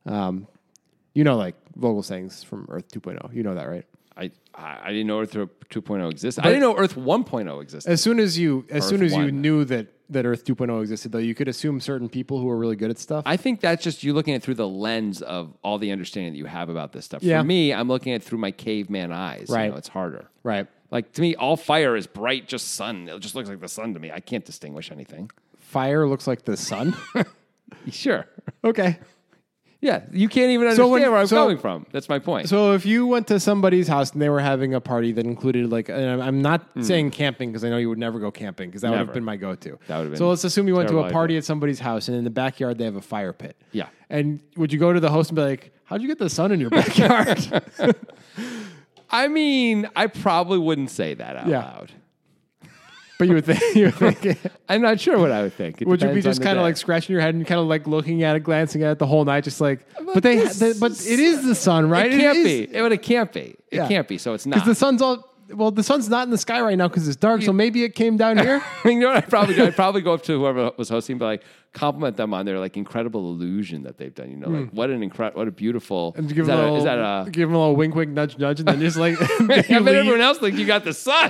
Like Vogel sayings from Earth 2.0. You know that, right? I didn't know Earth 2.0 existed. I didn't know Earth 1.0 existed. As soon as you 1. knew that Earth 2.0 existed, though, you could assume certain people who are really good at stuff. I think that's just you looking at it through the lens of all the understanding that you have about this stuff. Yeah. For me, I'm looking at it through my caveman eyes. Right. It's harder. Right. Like, to me, all fire is bright, just sun. It just looks like the sun to me. I can't distinguish anything. Fire looks like the sun. Sure. Okay. Yeah, you can't even understand where I'm so- coming from. That's my point. So if you went to somebody's house and they were having a party that included like, and I'm not saying camping because I know you would never go camping because that would have Never. been my go-to. That would have been So let's assume you went to a terrible party idea. at somebody's house and in the backyard they have a fire pit. Yeah. And would you go to the host and be like, how'd you get the sun in your backyard? I mean, I probably wouldn't say that out Yeah. loud. But you would think, I'm not sure what I would think. It would you be depends on just the kind of day. like scratching your head and kind of like looking at it, glancing at it the whole night, just like, but it is the sun, right? It can't be. It can't be. It Yeah. can't be. So it's not. Because the sun's the sun's not in the sky right now because it's dark. So maybe it came down here. You know what I'd probably go up to whoever was hosting, but like compliment them on their like incredible illusion that they've done. You know, like what a beautiful. And give is them that a little, is that a? give them a little wink, wink, nudge, nudge, and then just like I bet everyone else thinks you got the sun.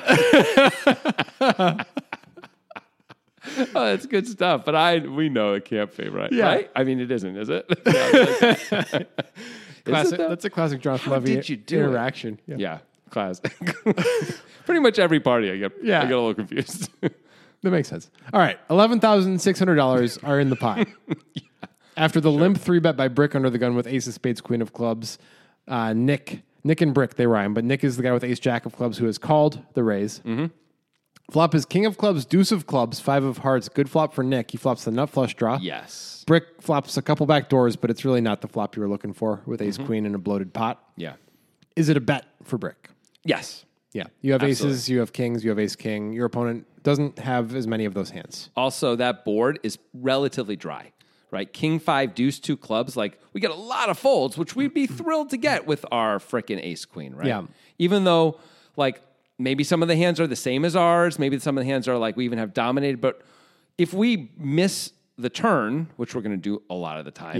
Oh, that's good stuff. But we know it can't be, right? Yeah. Right? I mean, it isn't, is it? Is classic. it though? That's a classic Jonathan Levy did you do it? interaction. Yeah. Yeah, class. Pretty much every party, I get a little confused. That makes sense. All right, $11,600 are in the pot. After the limp 3-bet by Brick under the gun with Ace of Spades, Queen of Clubs, Nick and Brick, they rhyme, but Nick is the guy with Ace Jack of Clubs who has called the raise. Mm-hmm. Flop is King of Clubs, Deuce of Clubs, 5 of Hearts. Good flop for Nick. He flops the nut flush draw. Yes. Brick flops a couple back doors, but it's really not the flop you were looking for with Ace Queen and a bloated pot. Yeah. Is it a bet for Brick? Yes. Yeah. You have Absolutely. aces, you have kings, you have ace king. Your opponent doesn't have as many of those hands. Also, that board is relatively dry, right? King 5, Deuce 2 clubs. Like, we get a lot of folds, which we'd be thrilled to get with our frickin' Ace Queen, right? Yeah. Even though, like, maybe some of the hands are the same as ours. Maybe some of the hands are like we even have dominated. But if we miss the turn, which we're going to do a lot of the time,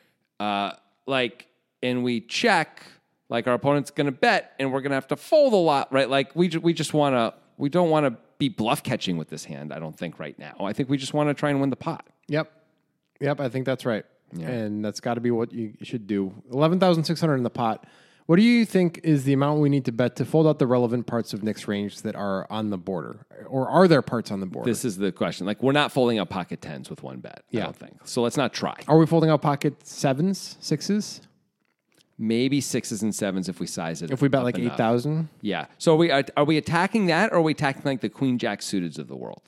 and we check, like our opponent's going to bet, and we're going to have to fold a lot, right? Like we don't want to be bluff catching with this hand. I don't think right now. I think we just want to try and win the pot. Yep, I think that's right. Yeah. And that's got to be what you should do. 11,600 in the pot. What do you think is the amount we need to bet to fold out the relevant parts of Nick's range that are on the border? Or are there parts on the border? This is the question. Like, we're not folding out pocket tens with one bet, I don't think. So let's not try. Are we folding out pocket sevens, sixes? Maybe sixes and sevens if we size it. If we bet up like enough. 8,000? Yeah. So are we attacking that, or are we attacking like the queen jack suiteds of the world?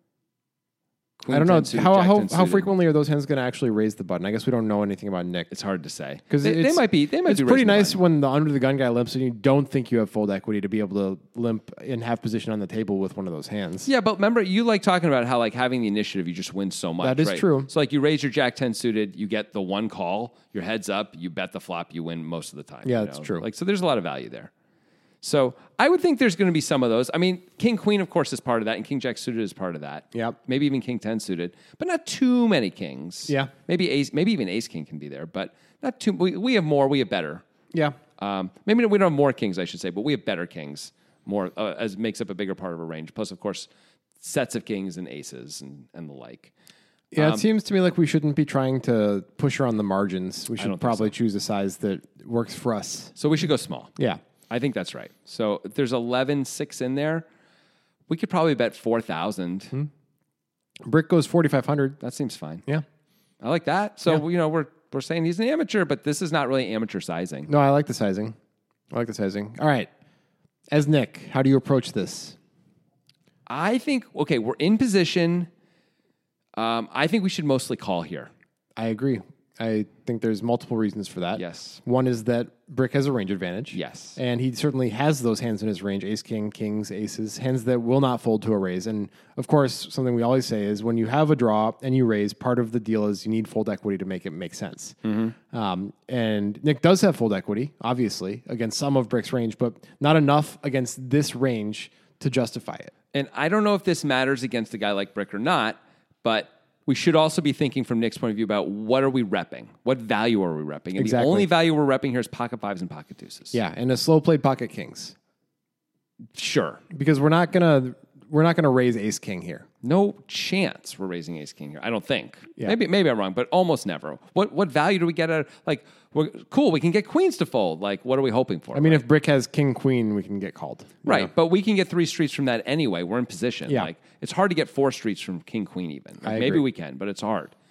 Queen I don't 10 know. suited, How jack 10 how suited. frequently are those hands going to actually raise the button? I guess we don't know anything about Nick. It's hard to say Because they might be. They might it's be pretty raising the nice button. when the under the gun guy limps and you don't think you have fold equity to be able to limp and have position on the table with one of those hands. Yeah, but remember, you like talking about how like having the initiative, you just win so much. That is right? true. So like you raise your jack 10 suited, you get the one call, your head's up, you bet the flop, you win most of the time. Yeah, you that's know? true. Like so, there's a lot of value there. So I would think there's going to be some of those. I mean, king queen, of course, is part of that, and king jack suited is part of that. Yep. Maybe even king 10 suited, but not too many kings. Yeah. Maybe even ace king can be there, but not too. We have more. We have better. Yeah. Maybe we don't have more kings, I should say, but we have better kings. More as makes up a bigger part of our range. Plus, of course, sets of kings and aces and the like. Yeah, it seems to me like we shouldn't be trying to push her on the margins. We should probably choose a size that works for us. So we should go small. Yeah. I think that's right. So if there's 11-6 in there, we could probably bet 4,000. Brick goes 4,500. That seems fine. Yeah. I like that. So we're saying he's an amateur, but this is not really amateur sizing. No, I like the sizing. All right. As Nick, how do you approach this? I think we're in position. I think we should mostly call here. I agree. I think there's multiple reasons for that. Yes. One is that Brick has a range advantage. Yes. And he certainly has those hands in his range, ace, king, kings, aces, hands that will not fold to a raise. And of course, something we always say is when you have a draw and you raise, part of the deal is you need fold equity to make it make sense. And Nick does have fold equity, obviously, against some of Brick's range, but not enough against this range to justify it. And I don't know if this matters against a guy like Brick or not, but we should also be thinking from Nick's point of view about what are we repping? What value are we repping? And Exactly. the only value we're repping here is pocket fives and pocket deuces. Yeah, and a slow played pocket kings. Sure. Because we're not gonna raise ace king here. No chance we're raising ace king here. I don't think. Yeah. Maybe I'm wrong, but almost never. What value do we get out of, like, we're cool, we can get queens to fold. Like, what are we hoping for? I mean, if Brick has king queen, we can get called. you Right, know? but we can get 3 streets from that anyway. We're in position. Yeah. Like, it's hard to get 4 streets from king queen even. Like, I maybe agree. we can, but it's hard.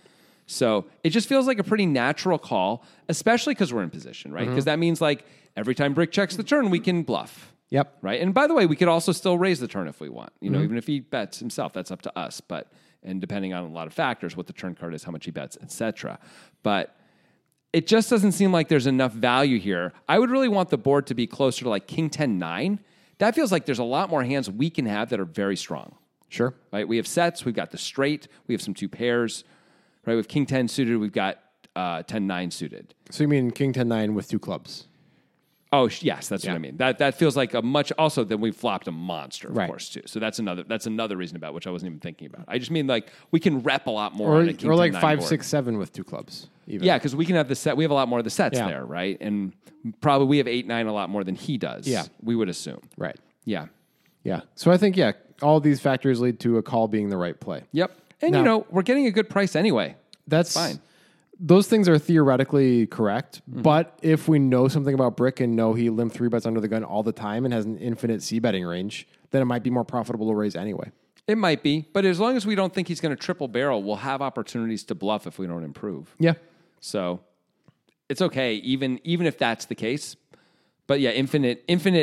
So it just feels like a pretty natural call, especially because we're in position, right? Because that means like every time Brick checks the turn, we can bluff. Yep. Right. And by the way, we could also still raise the turn if we want. Even if he bets himself, that's up to us. And depending on a lot of factors, what the turn card is, how much he bets, etc. But it just doesn't seem like there's enough value here. I would really want the board to be closer to like King 10-9. That feels like there's a lot more hands we can have that are very strong. Sure. Right. We have sets. We've got the straight. We have some 2 pairs. Right. With King 10 suited, we've got 10-9 suited. So you mean King 10-9 with 2 clubs? Oh, yes, that's what I mean. That feels like a much, also then we flopped a monster, of course, too. So that's another reason about which I wasn't even thinking about. I just mean like we can rep a lot more on a King or like 10-9 5, board. 6, 7 with 2 clubs. Even. Yeah, because we can have the set. We have a lot more of the sets there, right? And probably we have 8-9 a lot more than he does. Yeah. We would assume. Right. Yeah. Yeah. So I think, all these factors lead to a call being the right play. Yep. And, we're getting a good price anyway. That's fine. Those things are theoretically correct, but if we know something about Brick and know he limp 3 bets under the gun all the time and has an infinite c-betting range, then it might be more profitable to raise anyway. It might be, but as long as we don't think he's going to triple barrel, we'll have opportunities to bluff if we don't improve. Yeah. So it's okay, even if that's the case. But yeah, infinite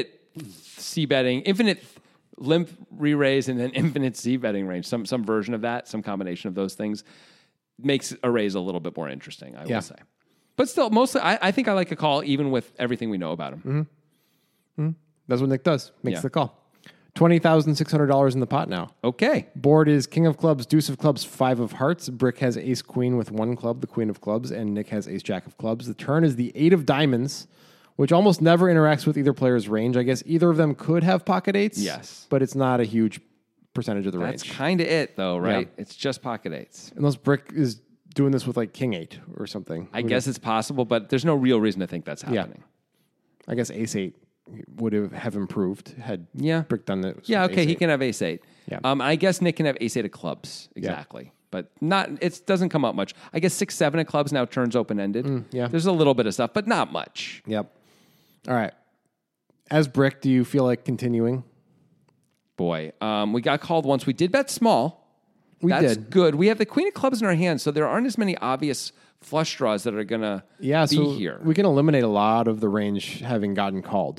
c-betting, infinite limp re-raise, and then infinite c-betting range. Some version of that, some combination of those things makes a raise a little bit more interesting, I will say. But still, mostly, I think I like a call even with everything we know about him. That's what Nick does. Makes the call. $20,600 in the pot now. Okay. Board is King of Clubs, Deuce of Clubs, 5 of Hearts. Brick has Ace Queen with 1 club, the Queen of Clubs, and Nick has Ace Jack of Clubs. The turn is the 8 of Diamonds, which almost never interacts with either player's range. I guess either of them could have pocket 8s. Yes. But it's not a huge percentage of the range. That's kind of it, though, right? Yeah. It's just pocket 8s. Unless Brick is doing this with like King 8 or something. I guess it's possible, but there's no real reason to think that's happening. Yeah. I guess Ace 8 would have improved had Brick done it. Yeah, okay, he can have Ace 8. Yeah. I guess Nick can have Ace 8 of clubs, exactly. Yeah. But it doesn't come up much. I guess 6, 7 of clubs now turns open-ended. Yeah. There's a little bit of stuff, but not much. Yep. All right. As Brick, do you feel like continuing? Boy, we got called once. We did bet small. That's good. We have the Queen of Clubs in our hands, so there aren't as many obvious flush draws that are going to be here. We can eliminate a lot of the range having gotten called.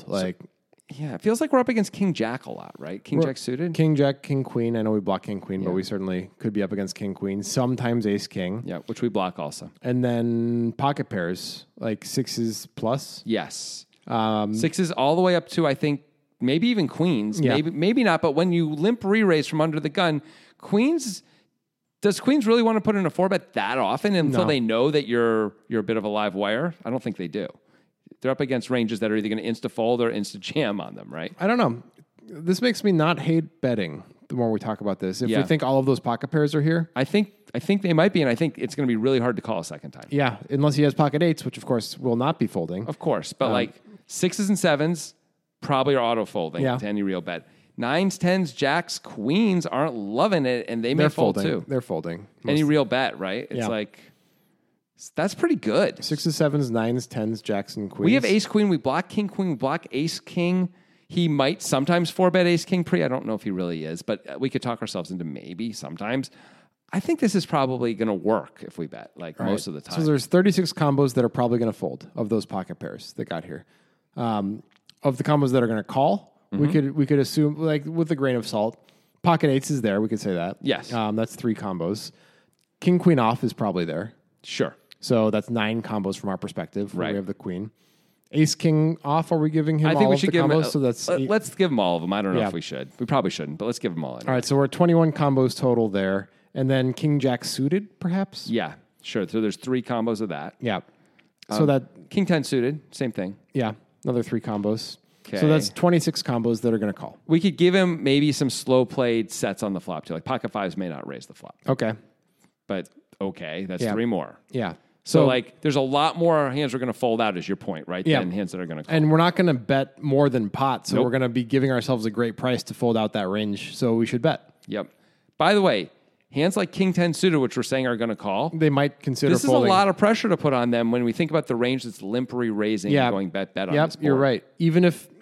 It feels like we're up against King Jack a lot, right? King Jack suited? King Jack, King Queen. I know we block King Queen, but we certainly could be up against King Queen. Sometimes Ace King. Yeah, which we block also. And then pocket pairs, like 6s plus. Yes. 6s all the way up to, I think, maybe even queens. Yeah. Maybe not, but when you limp re-raise from under the gun, does queens really want to put in a 4-bet that often until they know that you're a bit of a live wire? I don't think they do. They're up against ranges that are either going to insta-fold or insta-jam on them, right? I don't know. This makes me not hate betting the more we talk about this. If we think all of those pocket pairs are here. I think they might be, and I think it's going to be really hard to call a second time. Yeah, unless he has pocket 8s, which of course will not be folding. Of course, but 6s and 7s probably are auto-folding to any real bet. 9s, 10s, jacks, queens aren't loving it, and they're fold too. They're folding. Any real bet, right? It's like, that's pretty good. 6s, 7s, 9s, 10s, jacks, and queens. We have ace queen. We block king queen. We block ace king. He might sometimes 4-bet ace king pre. I don't know if he really is, but we could talk ourselves into maybe sometimes. I think this is probably going to work if we bet, most of the time. So there's 36 combos that are probably going to fold of those pocket pairs that got here. Of the combos that are going to call, we could assume, with a grain of salt, pocket 8s is there. We could say that. Yes. That's 3 combos. King queen off is probably there. Sure. So that's 9 combos from our perspective. Right. We have the queen. Ace king off. Are we giving him? I think all we of should the give combos? him. So that's let's give him all of them. I don't know if we should. We probably shouldn't, but let's give them all. Anyway. All right. So we're at 21 combos total there, and then king jack suited, perhaps. Yeah. Sure. So there's 3 combos of that. Yeah. So that king 10 suited, same thing. Yeah. Another 3 combos. Okay. So that's 26 combos that are going to call. We could give him maybe some slow played sets on the flop too. Like pocket 5s may not raise the flop. Okay. But that's 3 more. Yeah. So there's a lot more hands we're going to fold out, is your point, right? Yeah. Than hands that are going to call. And we're not going to bet more than pot, so Nope. we're going to be giving ourselves a great price to fold out that range. So we should bet. Yep. By the way, hands like king 10 suited, which we're saying are going to call, They might consider this folding. is a lot of pressure to put on them when we think about the range that's limpery raising and going bet on this board. You're right. Even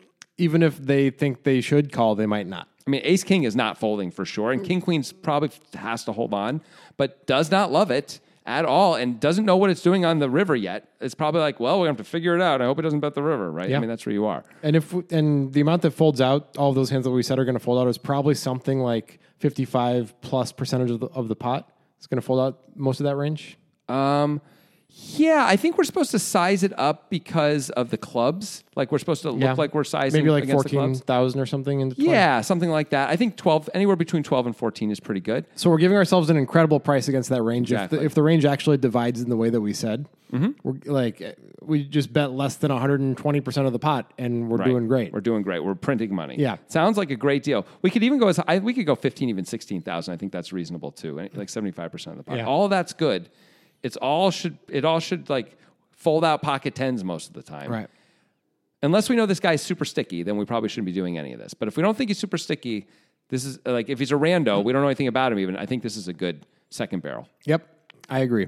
if they think they should call, they might not. I mean, ace king is not folding for sure, and king queen's probably has to hold on, but does not love it. at all and doesn't know what it's doing on the river yet, it's probably like, well, we have to figure it out. I hope it doesn't bet the river, right? Yeah. I mean, that's where you are. And the amount that folds out, all of those hands that we said are going to fold out, is probably something like 55+% of the pot. It's going to fold out most of that range. Yeah, I think we're supposed to size it up because of the clubs. Like we're supposed to look like we're sizing maybe like against the clubs. 14,000 or something. Into 20. Yeah, something like that. I think 12, anywhere between 12 and 14 is pretty good. So we're giving ourselves an incredible price against that range. Exactly. If the range actually divides in the way that we said, we're like, we just bet less than 120% of the pot, and we're doing great. We're doing great. We're printing money. Yeah. Sounds like a great deal. We could even go we could go 15, even 16,000. I think that's reasonable too. Like 75% of the pot. Yeah. All of that's good. It all should like fold out pocket tens most of the time. Right. Unless we know this guy's super sticky, then we probably shouldn't be doing any of this. But if we don't think he's super sticky, this is like if he's a rando, we don't know anything about him even. I think this is a good second barrel. Yep, I agree.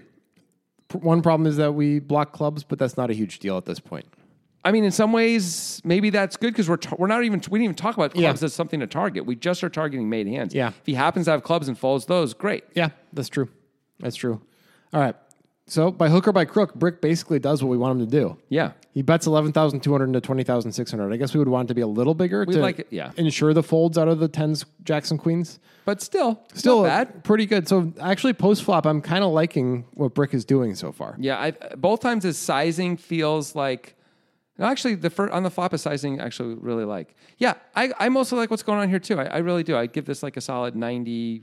One problem is that we block clubs, but that's not a huge deal at this point. I mean, in some ways, maybe that's good because we didn't even talk about clubs as something to target. We just are targeting made hands. Yeah. If he happens to have clubs and folds those, great. Yeah, that's true. That's true. All right. So by hook or by crook, Brick basically does what we want him to do. Yeah. He bets 11,200 into 20,600. I guess we would want it to be a little bigger to like it, yeah. ensure the folds out of the tens, jacks, and queens. But still Still not bad. Pretty good. So actually, post flop, I'm kind of liking what Brick is doing so far. Yeah, both times his sizing feels like. No, actually, on the flop, his sizing actually really like. Yeah, I mostly like what's going on here too. I really do. I give this like a solid 94%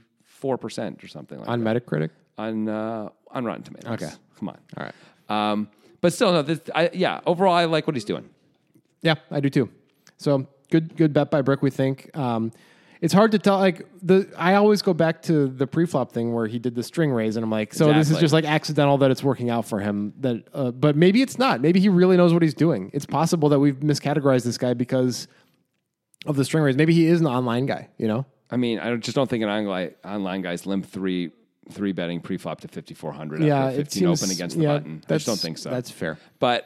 or something like On that. Metacritic? On Rotten Tomatoes. Okay. Come on. All right. But still, no. Overall, I like what he's doing. Yeah, I do too. So good bet by Brick, we think. It's hard to tell. Like I always go back to the pre-flop thing where he did the string raise, and I'm like, so this is just like accidental that it's working out for him. But maybe it's not. Maybe he really knows what he's doing. It's possible that we've miscategorized this guy because of the string raise. Maybe he is an online guy. You know? I mean, I just don't think an online guy's limp three betting pre-flop to 5,400 Yeah, after 15 open against the button. I just don't think so. That's fair. But,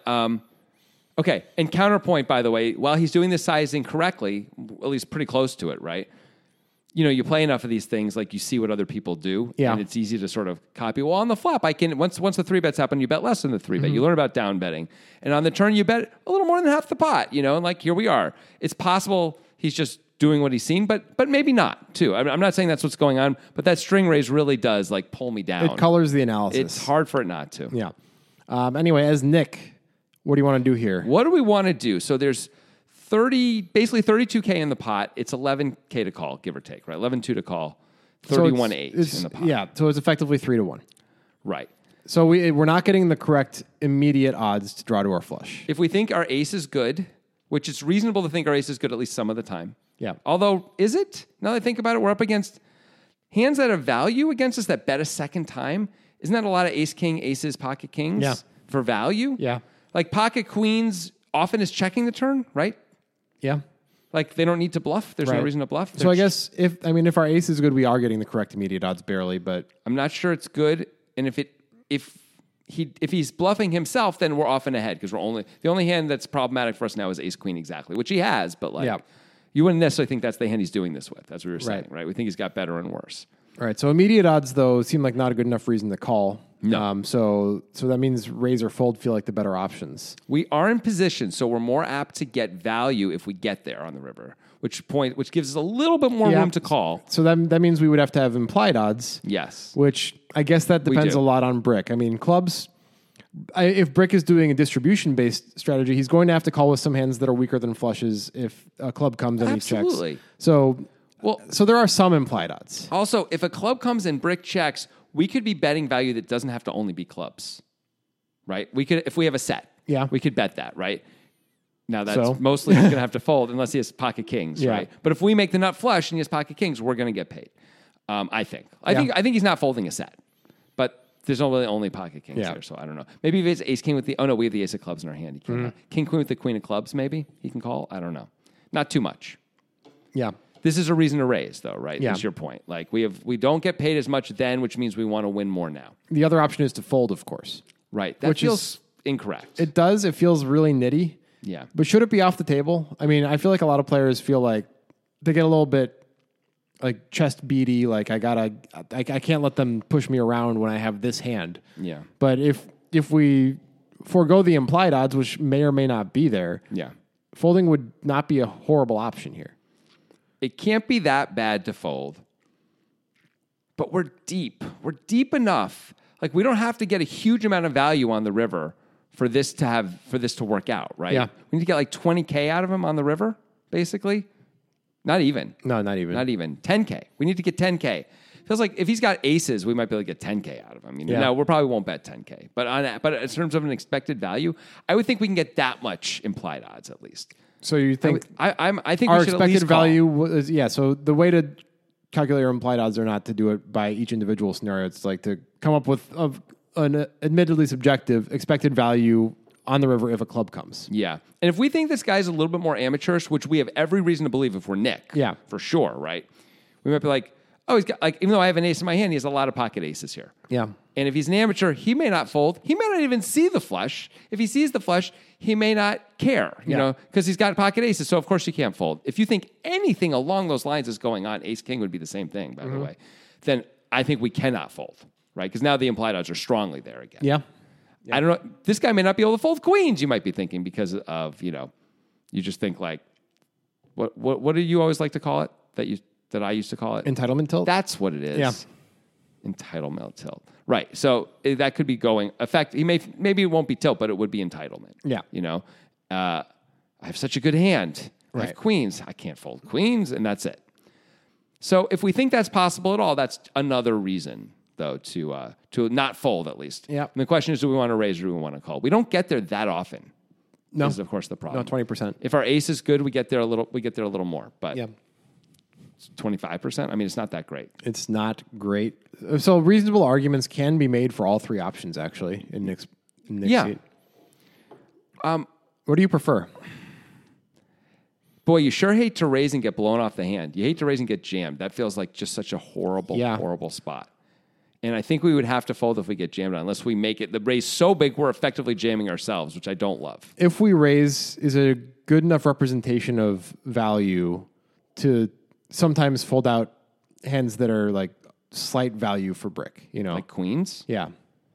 okay. And counterpoint, by the way, while he's doing the sizing correctly, at least pretty close to it, right? You know, you play enough of these things, like you see what other people do, and it's easy to sort of copy. Well, on the flop, once the three bets happen, you bet less than the three bet. You learn about down betting. And on the turn, you bet a little more than half the pot, you know, and like here we are. It's possible he's just doing what he's seen, but maybe not too. I'm not saying that's what's going on, but that string raise really does like pull me down. It colors the analysis. It's hard for it not to. Yeah. Anyway, as Nick, what do you want to do here? What do we want to do? So there's basically 32K in the pot. It's 11K to call, give or take, right? 11.2 to call, 31.8 in the pot. Yeah, so it's effectively 3-1. Right. So we're not getting the correct immediate odds to draw to our flush. If we think our ace is good, which it's reasonable to think our ace is good at least some of the time. Yeah. Although, is it? Now that I think about it, we're up against hands that have value against us that bet a second time. Isn't that a lot of ace, king, aces, pocket kings for value? Yeah. Like pocket queens often is checking the turn, right? Yeah. Like they don't need to bluff. There's no reason to bluff. So I guess if our ace is good, we are getting the correct immediate odds barely, but I'm not sure it's good. And if he's bluffing himself, then we're often ahead because the only hand that's problematic for us now is ace queen exactly, which he has, but like you wouldn't necessarily think that's the hand he's doing this with. That's what we were saying, right? We think he's got better and worse. All right. So immediate odds though seem like not a good enough reason to call. No. So that means raise or fold feel like the better options. We are in position, so we're more apt to get value if we get there on the river, which gives us a little bit more room to call. So that means we would have to have implied odds. Yes. Which I guess that depends a lot on Brick. I mean, clubs, if Brick is doing a distribution-based strategy, he's going to have to call with some hands that are weaker than flushes if a club comes and he checks. Absolutely. So there are some implied odds. Also, if a club comes and Brick checks, we could be betting value that doesn't have to only be clubs, right? We could, if we have a set, we could bet that, right? Now that's mostly he's going to have to fold unless he has pocket kings, right? But if we make the nut flush and he has pocket kings, we're going to get paid. I think he's not folding a set, but there's only pocket kings here, so I don't know. Maybe if it's ace king with we have the ace of clubs in our hand. He can king queen with the queen of clubs. Maybe he can call. I don't know. Not too much. Yeah. This is a reason to raise, though, right? Yeah. That's your point. Like we don't get paid as much then, which means we want to win more now. The other option is to fold, of course. Right. That feels incorrect. It does. It feels really nitty. Yeah. But should it be off the table? I mean, I feel like a lot of players feel like they get a little bit like chest beady. Like I can't let them push me around when I have this hand. Yeah. But if we forego the implied odds, which may or may not be there, Yeah. folding would not be a horrible option here. It can't be that bad to fold, but we're deep. We're deep enough. Like we don't have to get a huge amount of value on the river for this to work out, right? Yeah. We need to get like 20K out of him on the river, basically. Not even. No, not even. Not even. 10K. We need to get 10K. Feels like if he's got aces, we might be able to get 10K out of him. No, we probably won't bet 10K. But in terms of an expected value, I would think we can get that much implied odds at least. So you think I think our we should at expected least call. value was, so the way to calculate your implied odds are not to do it by each individual scenario. It's like to come up with an admittedly subjective expected value on the river if a club comes. Yeah. And if we think this guy's a little bit more amateurish, which we have every reason to believe if we're Nick. Yeah. For sure, right? We might be like, oh, he's got, like, even though I have an ace in my hand, he has a lot of pocket aces here. Yeah. And if he's an amateur, he may not fold. He may not even see the flush. If he sees the flush, he may not care, you know, because he's got pocket aces. So, of course, you can't fold. If you think anything along those lines is going on, ace-king would be the same thing, by the way, then I think we cannot fold, right? Because now the implied odds are strongly there again. Yeah. I don't know. This guy may not be able to fold queens, you might be thinking, because of, you just think like, what do you always like to call it that I used to call it? Entitlement tilt? That's what it is. Yeah. Entitlement tilt. Right. So that could be going maybe it won't be tilt, but it would be entitlement. Yeah. I have such a good hand. I Right. have queens. I can't fold queens, and that's it. So if we think that's possible at all, that's another reason, though, to not fold at least. Yeah. And the question is, do we want to raise or do we want to call? We don't get there that often. No. Is of course the problem. No, 20%. If our ace is good, we get there a little more. But Yeah. 25%. I mean, it's not that great. It's not great. So reasonable arguments can be made for all three options, actually, in Nick's seat. What do you prefer? Boy, you sure hate to raise and get blown off the hand. You hate to raise and get jammed. That feels like just such a horrible spot. And I think we would have to fold if we get jammed on, unless we make the raise so big we're effectively jamming ourselves, which I don't love. If we raise, is it a good enough representation of value to sometimes fold out hands that are like slight value for brick, Like queens? Yeah.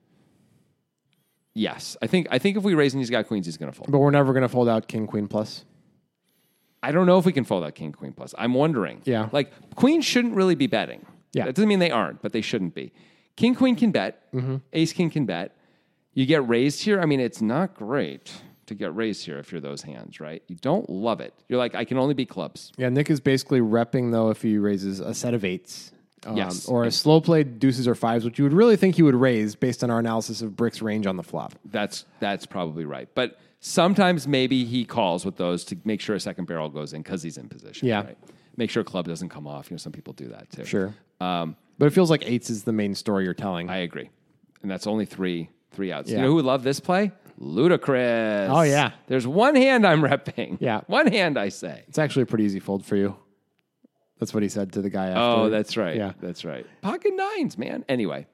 Yes. I think if we raise and he's got queens, he's going to fold. But we're never going to fold out king, queen plus. I don't know if we can fold out king, queen plus. I'm wondering. Yeah. Like, queens shouldn't really be betting. Yeah. That doesn't mean they aren't, but they shouldn't be. King, queen can bet. Ace, king can bet. You get raised here. I mean, it's not great to get raised here if you're those hands, right? You don't love it. You're like, I can only be clubs. Yeah, Nick is basically repping, though, if he raises a set of eights. Yes. Or a slow play deuces or fives, which you would really think he would raise based on our analysis of brick's range on the flop. That's probably right. But sometimes maybe he calls with those to make sure a second barrel goes in because he's in position. Yeah. Right? Make sure club doesn't come off. Some people do that too. Sure. But it feels like eights is the main story you're telling. I agree. And that's only three outs. Yeah. You know who would love this play? Ludacris. Oh, yeah. There's one hand I'm repping. Yeah. One hand I say. It's actually a pretty easy fold for you. That's what he said to the guy after. Oh, that's right. Yeah. That's right. Pocket nines, man. Anyway.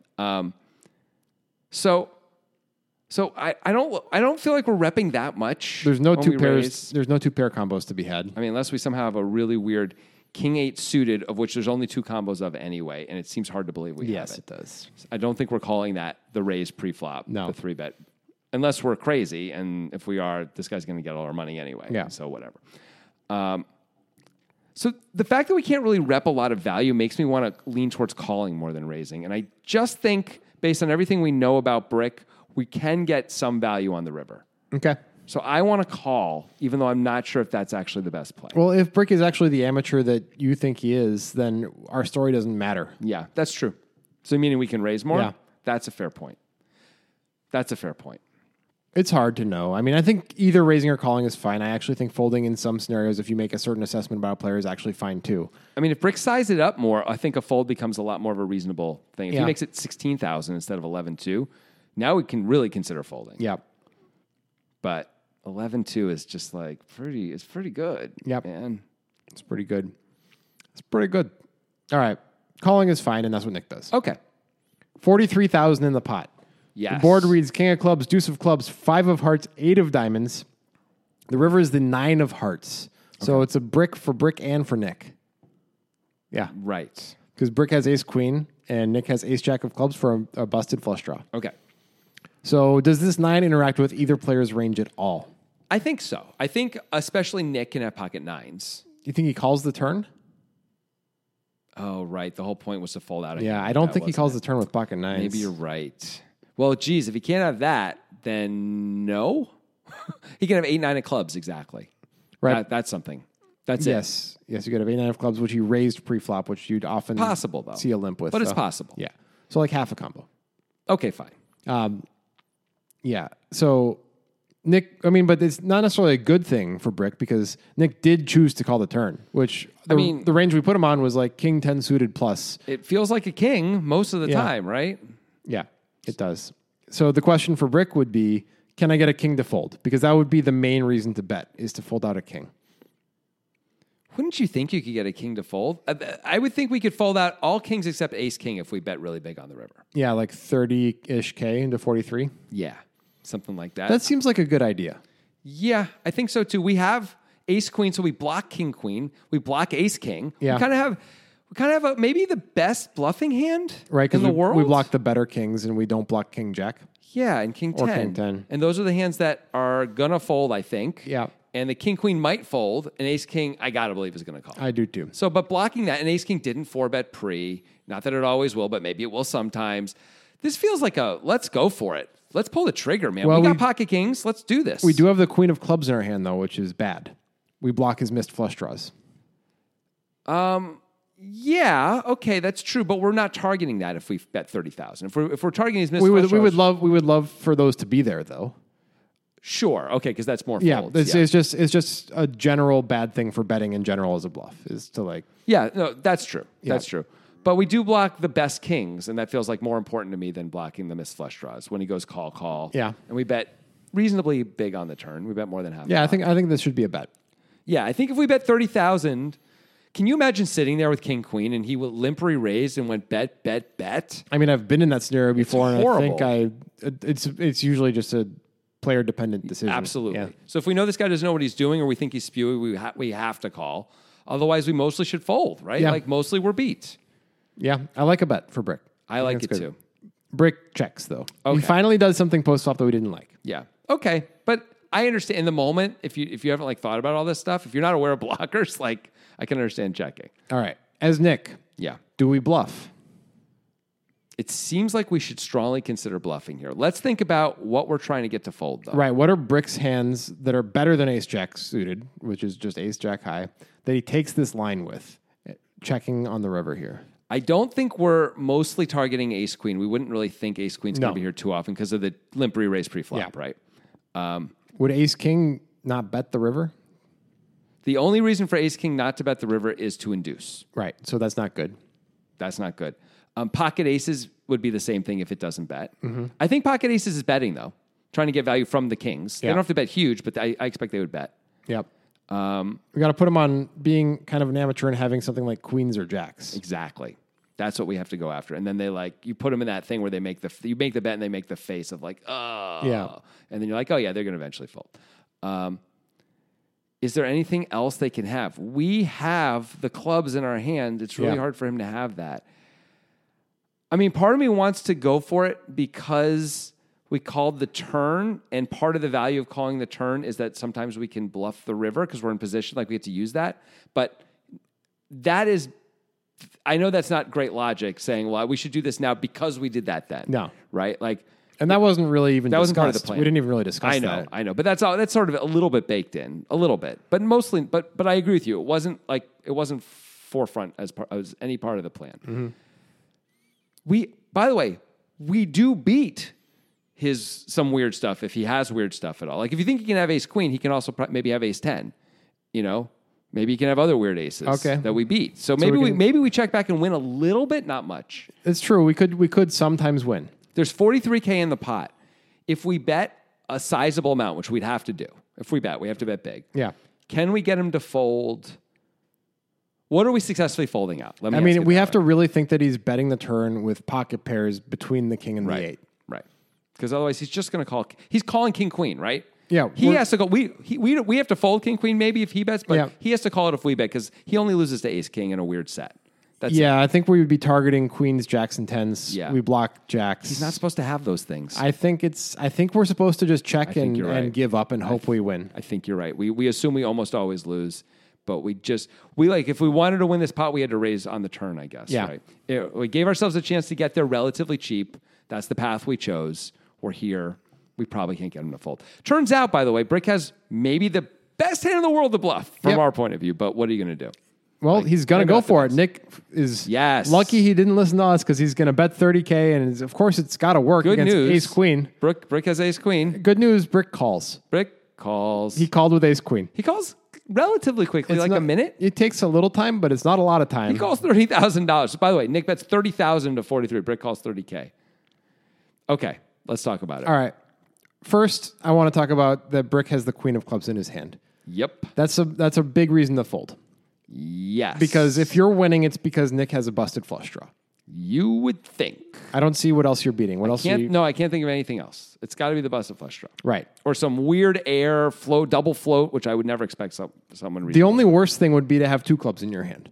So I don't feel like we're repping that much. There's no when two we pairs. raise. There's no two pair combos to be had. I mean, unless we somehow have a really weird king eight suited, of which there's only two combos of anyway, and it seems hard to believe we have it. It does. I don't think we're calling that the raise pre-flop, No. the 3-bet, unless we're crazy, and if we are, this guy's going to get all our money anyway. Yeah. So whatever. So the fact that we can't really rep a lot of value makes me want to lean towards calling more than raising, and I just think, based on everything we know about brick, we can get some value on the river. Okay. So I want to call, even though I'm not sure if that's actually the best play. Well, if Brick is actually the amateur that you think he is, then our story doesn't matter. Yeah, that's true. So meaning we can raise more? Yeah. That's a fair point. That's a fair point. It's hard to know. I mean, I think either raising or calling is fine. I actually think folding in some scenarios, if you make a certain assessment about a player, is actually fine too. I mean, if Brick size it up more, I think a fold becomes a lot more of a reasonable thing. If Yeah. he makes it 16,000 instead of 11.2, now we can really consider folding. Yeah. But 11.2 is just like it's pretty good. Yep. Man. It's pretty good. It's pretty good. All right. Calling is fine, and that's what Nick does. Okay. 43,000 in the pot. Yes. The board reads King of Clubs, Deuce of Clubs, 5 of Hearts, 8 of Diamonds. The river is the 9 of Hearts. So it's a brick for Brick and for Nick. Yeah. Right. Because Brick has ace queen and Nick has ace jack of clubs for a busted flush draw. Okay. So does this 9 interact with either player's range at all? I think so. I think especially Nick can have pocket 9s. You think he calls the turn? Oh, right. The whole point was to fold out. Yeah, I don't think he calls the turn with pocket 9s. Maybe you're right. Well, geez, if he can't have that, then he can have 8, 9 of clubs, exactly. Right. That's something. That's Yes, you could have 8, 9 of clubs, which he raised pre-flop, which you'd often Possible, though. see a limp with. But it's possible. Yeah. So like half a combo. Okay, fine. Yeah. So Nick, but it's not necessarily a good thing for Brick because Nick did choose to call the turn, which the range we put him on was like king 10 suited plus. It feels like a king most of the time, right? Yeah, it does. So the question for Brick would be, can I get a king to fold? Because that would be the main reason to bet is to fold out a king. Wouldn't you think you could get a king to fold? I would think we could fold out all kings except ace king if we bet really big on the river. Yeah, like 30-ish K into 43. Yeah, something like that. That seems like a good idea. Yeah, I think so too. We have ace queen, so we block king queen. We block ace king. Yeah. We kind of have maybe the best bluffing hand Right, in the world. We block the better kings and we don't block king jack. Yeah, and king 10. Or king 10. And those are the hands that are going to fold, I think. Yeah. And the king queen might fold, and ace king, I got to believe, is going to call. I do too. So, but blocking that, and ace king didn't 4-bet pre. Not that it always will, but maybe it will sometimes. This feels like let's go for it. Let's pull the trigger, man. Well, we got pocket kings. Let's do this. We do have the queen of clubs in our hand, though, which is bad. We block his missed flush draws. Yeah, okay, that's true, but we're not targeting that if we bet 30,000. If we're targeting his missed We flush would draws, love for those to be there, though. sure, okay, because that's more Yeah, folds. it's just a general bad thing for betting in general as a bluff is to like. Yeah, no, that's true. That's true. But we do block the best kings, and that feels like more important to me than blocking the missed flush draws when he goes call. Yeah. And we bet reasonably big on the turn. We bet more than half. Yeah, I think this should be a bet. Yeah, I think if we bet 30,000, can you imagine sitting there with king queen and he will limp raised and went bet, bet, bet? I mean, I've been in that scenario before, and horrible. I think it's usually just a player dependent decision. Absolutely. Yeah. So if we know this guy doesn't know what he's doing or we think he's spewing, we have to call. Otherwise, we mostly should fold, right? Yeah. Like mostly we're beat. Yeah, I like a bet for Brick. I like it that's too. Brick checks though. Okay. He finally does something post flop that we didn't like. Yeah. Okay. But I understand in the moment, if you haven't like thought about all this stuff, if you're not aware of blockers, like I can understand checking. All right, as Nick, Yeah. do we bluff? It seems like we should strongly consider bluffing here. Let's think about what we're trying to get to fold, though. Right. What are Brick's hands that are better than ace jack suited, which is just ace jack high, that he takes this line with, checking on the river here? I don't think we're mostly targeting ace queen. We wouldn't really think ace queen's going No. to be here too often because of the limp raise pre-flop, Yeah. right? Would ace king not bet the river? The only reason for ace king not to bet the river is to induce. Right. So that's not good. That's not good. Pocket aces would be the same thing if it doesn't bet. Mm-hmm. I think pocket aces is betting, though, trying to get value from the kings. They Yeah. don't have to bet huge, but I expect they would bet. Yep. We got to put him on being kind of an amateur and having something like queens or jacks. Exactly. That's what we have to go after. And then they you put them in that thing where they you make the bet and they make the face of like, oh. Yeah. And then you're like, oh, yeah, they're going to eventually fold. Is there anything else they can have? We have the clubs in our hand. It's really hard for him to have that. I mean, part of me wants to go for it because we called the turn, and part of the value of calling the turn is that sometimes we can bluff the river because we're in position, like we get to use that. But that is, I know that's not great logic saying, well, we should do this now because we did that then. No. Right? Like, And that wasn't really even that discussed. wasn't part of the plan. We didn't even really discuss that. I know. But that's sort of a little bit baked in, a little bit. But mostly, but I agree with you. It wasn't forefront as any part of the plan. Mm-hmm. By the way, we do beat some weird stuff if he has weird stuff at all. Like if you think he can have ace queen, he can also maybe have ace 10. You know, maybe he can have other weird aces that we beat. So maybe we check back and win a little bit, not much. It's true. We could sometimes win. There's 43K in the pot. If we bet a sizable amount, which we'd have to do, if we bet, we have to bet big. Yeah. Can we get him to fold? What are we successfully folding out? I mean, we have to really think that he's betting the turn with pocket pairs between the king and the eight. Right. Because otherwise he's just going to call. He's calling king queen, right? Yeah. He has to go. We have to fold king queen maybe if he bets, but Yeah. he has to call it if we bet because he only loses to ace king in a weird set. That's I think we would be targeting queens, jacks, and tens. Yeah. We block jacks. He's not supposed to have those things. I think we're supposed to just check think you're right. and give up and hope we win. I think you're right. We assume we almost always lose, but we if we wanted to win this pot, we had to raise on the turn, I guess. Yeah. Right? We gave ourselves a chance to get there relatively cheap. That's the path we chose. We're here. We probably can't get him to fold. Turns out, by the way, Brick has maybe the best hand in the world to bluff from our point of view, but what are you going to do? Well, he's going to go for it. Nick is lucky he didn't listen to us because he's going to bet 30K, and of course it's got to work against ace-queen. Brick has ace-queen. Good news, Brick calls. Brick calls. He called with ace-queen. He calls relatively quickly, it's a minute. It takes a little time, but it's not a lot of time. He calls $30,000. By the way, Nick bets 30,000 to 43. Brick calls 30K. Okay, let's talk about it. All right. First, I want to talk about that Brick has the queen of clubs in his hand. Yep. That's a big reason to fold. Yes. Because if you're winning, it's because Nick has a busted flush draw. You would think. I don't see what else you're beating. What else? No, I can't think of anything else. It's got to be the busted flush draw. Right. Or some weird air float, double float, which I would never expect someone. The only worst thing would be to have two clubs in your hand.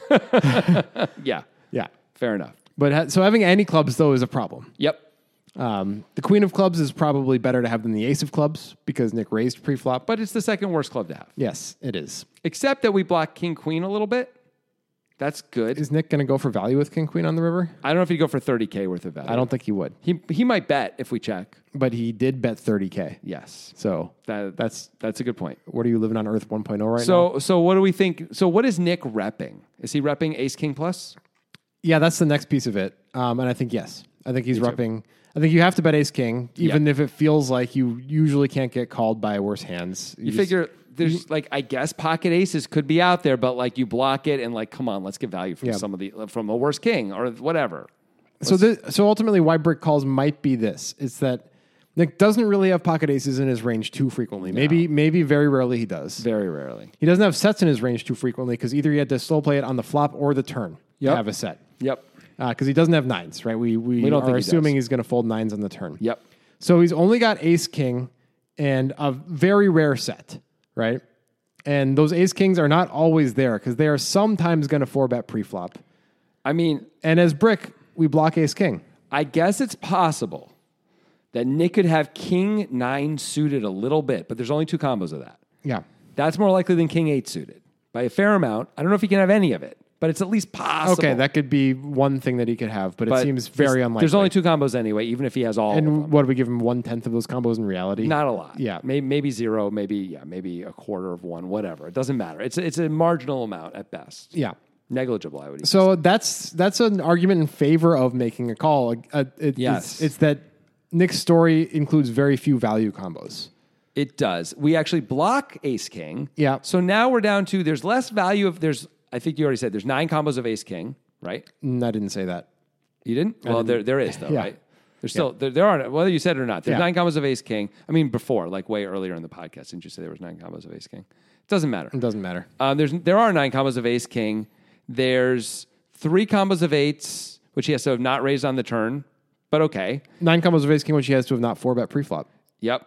Yeah. Yeah. Fair enough. But so having any clubs, though, is a problem. Yep. The queen of clubs is probably better to have than the ace of clubs because Nick raised pre-flop. But it's the second worst club to have. Yes, it is. Except that we block king queen a little bit. That's good. Is Nick going to go for value with king queen on the river? I don't know if he'd go for 30K worth of value. I don't think he would. He might bet if we check. But he did bet 30K. Yes. So that's a good point. What are you living on Earth 1.0 right now? So what do we think? So what is Nick repping? Is he repping ace king plus? Yeah, that's the next piece of it. And I think yes. I think he's repping. I think you have to bet ace king, even if it feels like you usually can't get called by worse hands. You figure there's I guess pocket aces could be out there, but you block it and come on, let's get value from from the worst king or whatever. So ultimately, why Brick calls might be this: it's that Nick doesn't really have pocket aces in his range too frequently. No. Maybe very rarely he does. Very rarely. He doesn't have sets in his range too frequently because either he had to slow play it on the flop or the turn to have a set. Yep. Because he doesn't have nines, right? We are assuming he's going to fold nines on the turn. Yep. So he's only got ace king and a very rare set, right? And those ace kings are not always there because they are sometimes going to 4-bet pre-flop. I mean, and as Brick, we block ace king. I guess it's possible that Nick could have king 9 suited a little bit, but there's only 2 combos of that. Yeah. That's more likely than king 8 suited by a fair amount. I don't know if he can have any of it, but it's at least possible. Okay, that could be one thing that he could have, but it seems very unlikely. There's only 2 combos anyway, even if he has all of them. And what, do we give him 1/10 of those combos in reality? Not a lot. Yeah. Maybe 0, maybe a quarter of 1, whatever. It doesn't matter. It's a marginal amount at best. Yeah. Negligible, I would even So that's an argument in favor of making a call. Yes. It's that Nick's story includes very few value combos. It does. We actually block ace king. Yeah. So now we're down to there's less value I think you already said there's 9 combos of ace king, right? I didn't say that. You didn't? Well, there is though, Yeah. right? There's still there are, whether you said it or not. There's 9 combos of ace king. I mean, before, way earlier in the podcast, didn't you say there was 9 combos of ace king? It doesn't matter. It doesn't matter. There are 9 combos of ace king. There's 3 combos of eights, which he has to have not raised on the turn, but okay. 9 combos of ace king, which he has to have not 4-bet pre-flop. Yep.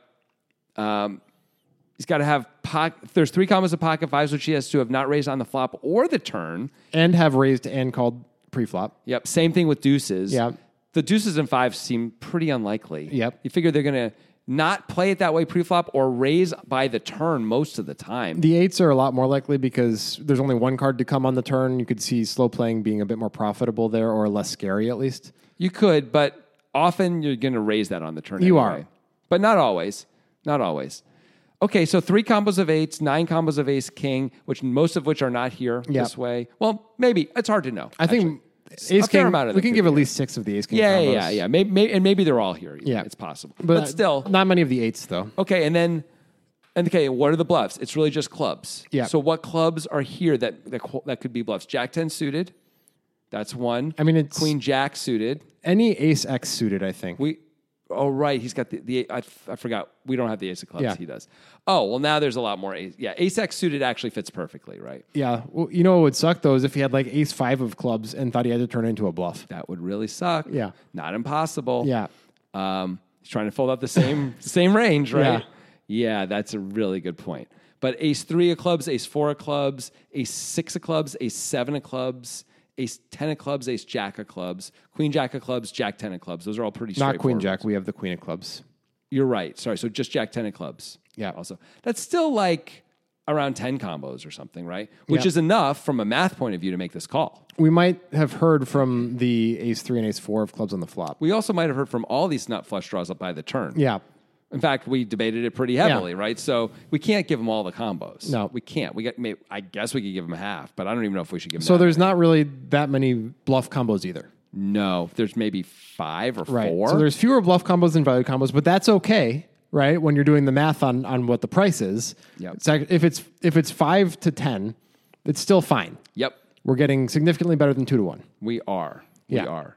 He's got to have there's 3 combos of pocket fives, which he has to have not raised on the flop or the turn. And have raised and called pre-flop. Yep. Same thing with deuces. Yeah. The deuces and fives seem pretty unlikely. Yep. You figure they're going to not play it that way pre-flop or raise by the turn most of the time. The eights are a lot more likely because there's only 1 card to come on the turn. You could see slow playing being a bit more profitable there or less scary at least. You could, but often you're going to raise that on the turn You anyway. are. But not always. Not always. Okay, so 3 combos of eights, 9 combos of ace king, most of which are not here this way. Well, maybe. It's hard to know. I think ace king, we can give at least 6 of the ace king combos. Yeah. Maybe they're all here. Yeah. It's possible. But still. Not many of the eights, though. Okay, what are the bluffs? It's really just clubs. Yeah. So what clubs are here that could be bluffs? Jack 10 suited. That's one. I mean, it's Queen Jack suited. Any ace X suited, I think. Oh, right. He's got I forgot. We don't have the ace of clubs. Yeah. He does. Oh, well, now there's a lot more ace. Yeah, ace X suited actually fits perfectly, right? Yeah. Well, you know what would suck, though, is if he had ace 5 of clubs and thought he had to turn it into a bluff. That would really suck. Yeah. Not impossible. Yeah. He's trying to fold out the same range, right? Yeah, that's a really good point. But ace 3 of clubs, ace 4 of clubs, ace 6 of clubs, ace 7 of clubs, Ace 10 of clubs, ace jack of clubs, queen jack of clubs, jack 10 of clubs. Those are all pretty straightforward. Not queen jack. We have the queen of clubs. You're right. Sorry. So just jack 10 of clubs. Yeah. Also, that's still like around 10 combos or something, right? Which is enough from a math point of view to make this call. We might have heard from the ace 3 and ace 4 of clubs on the flop. We also might have heard from all these nut flush draws up by the turn. Yeah. In fact, we debated it pretty heavily, right? So we can't give them all the combos. No. We can't. I guess we could give them half, but I don't even know if we should give them So there's not really that many bluff combos either. No, there's maybe 5 or 4. So there's fewer bluff combos than value combos, but that's okay, right? When you're doing the math on what the price is. Yep. If it's 5 to 10, it's still fine. Yep. We're getting significantly better than 2 to 1. We are. Yeah. We are.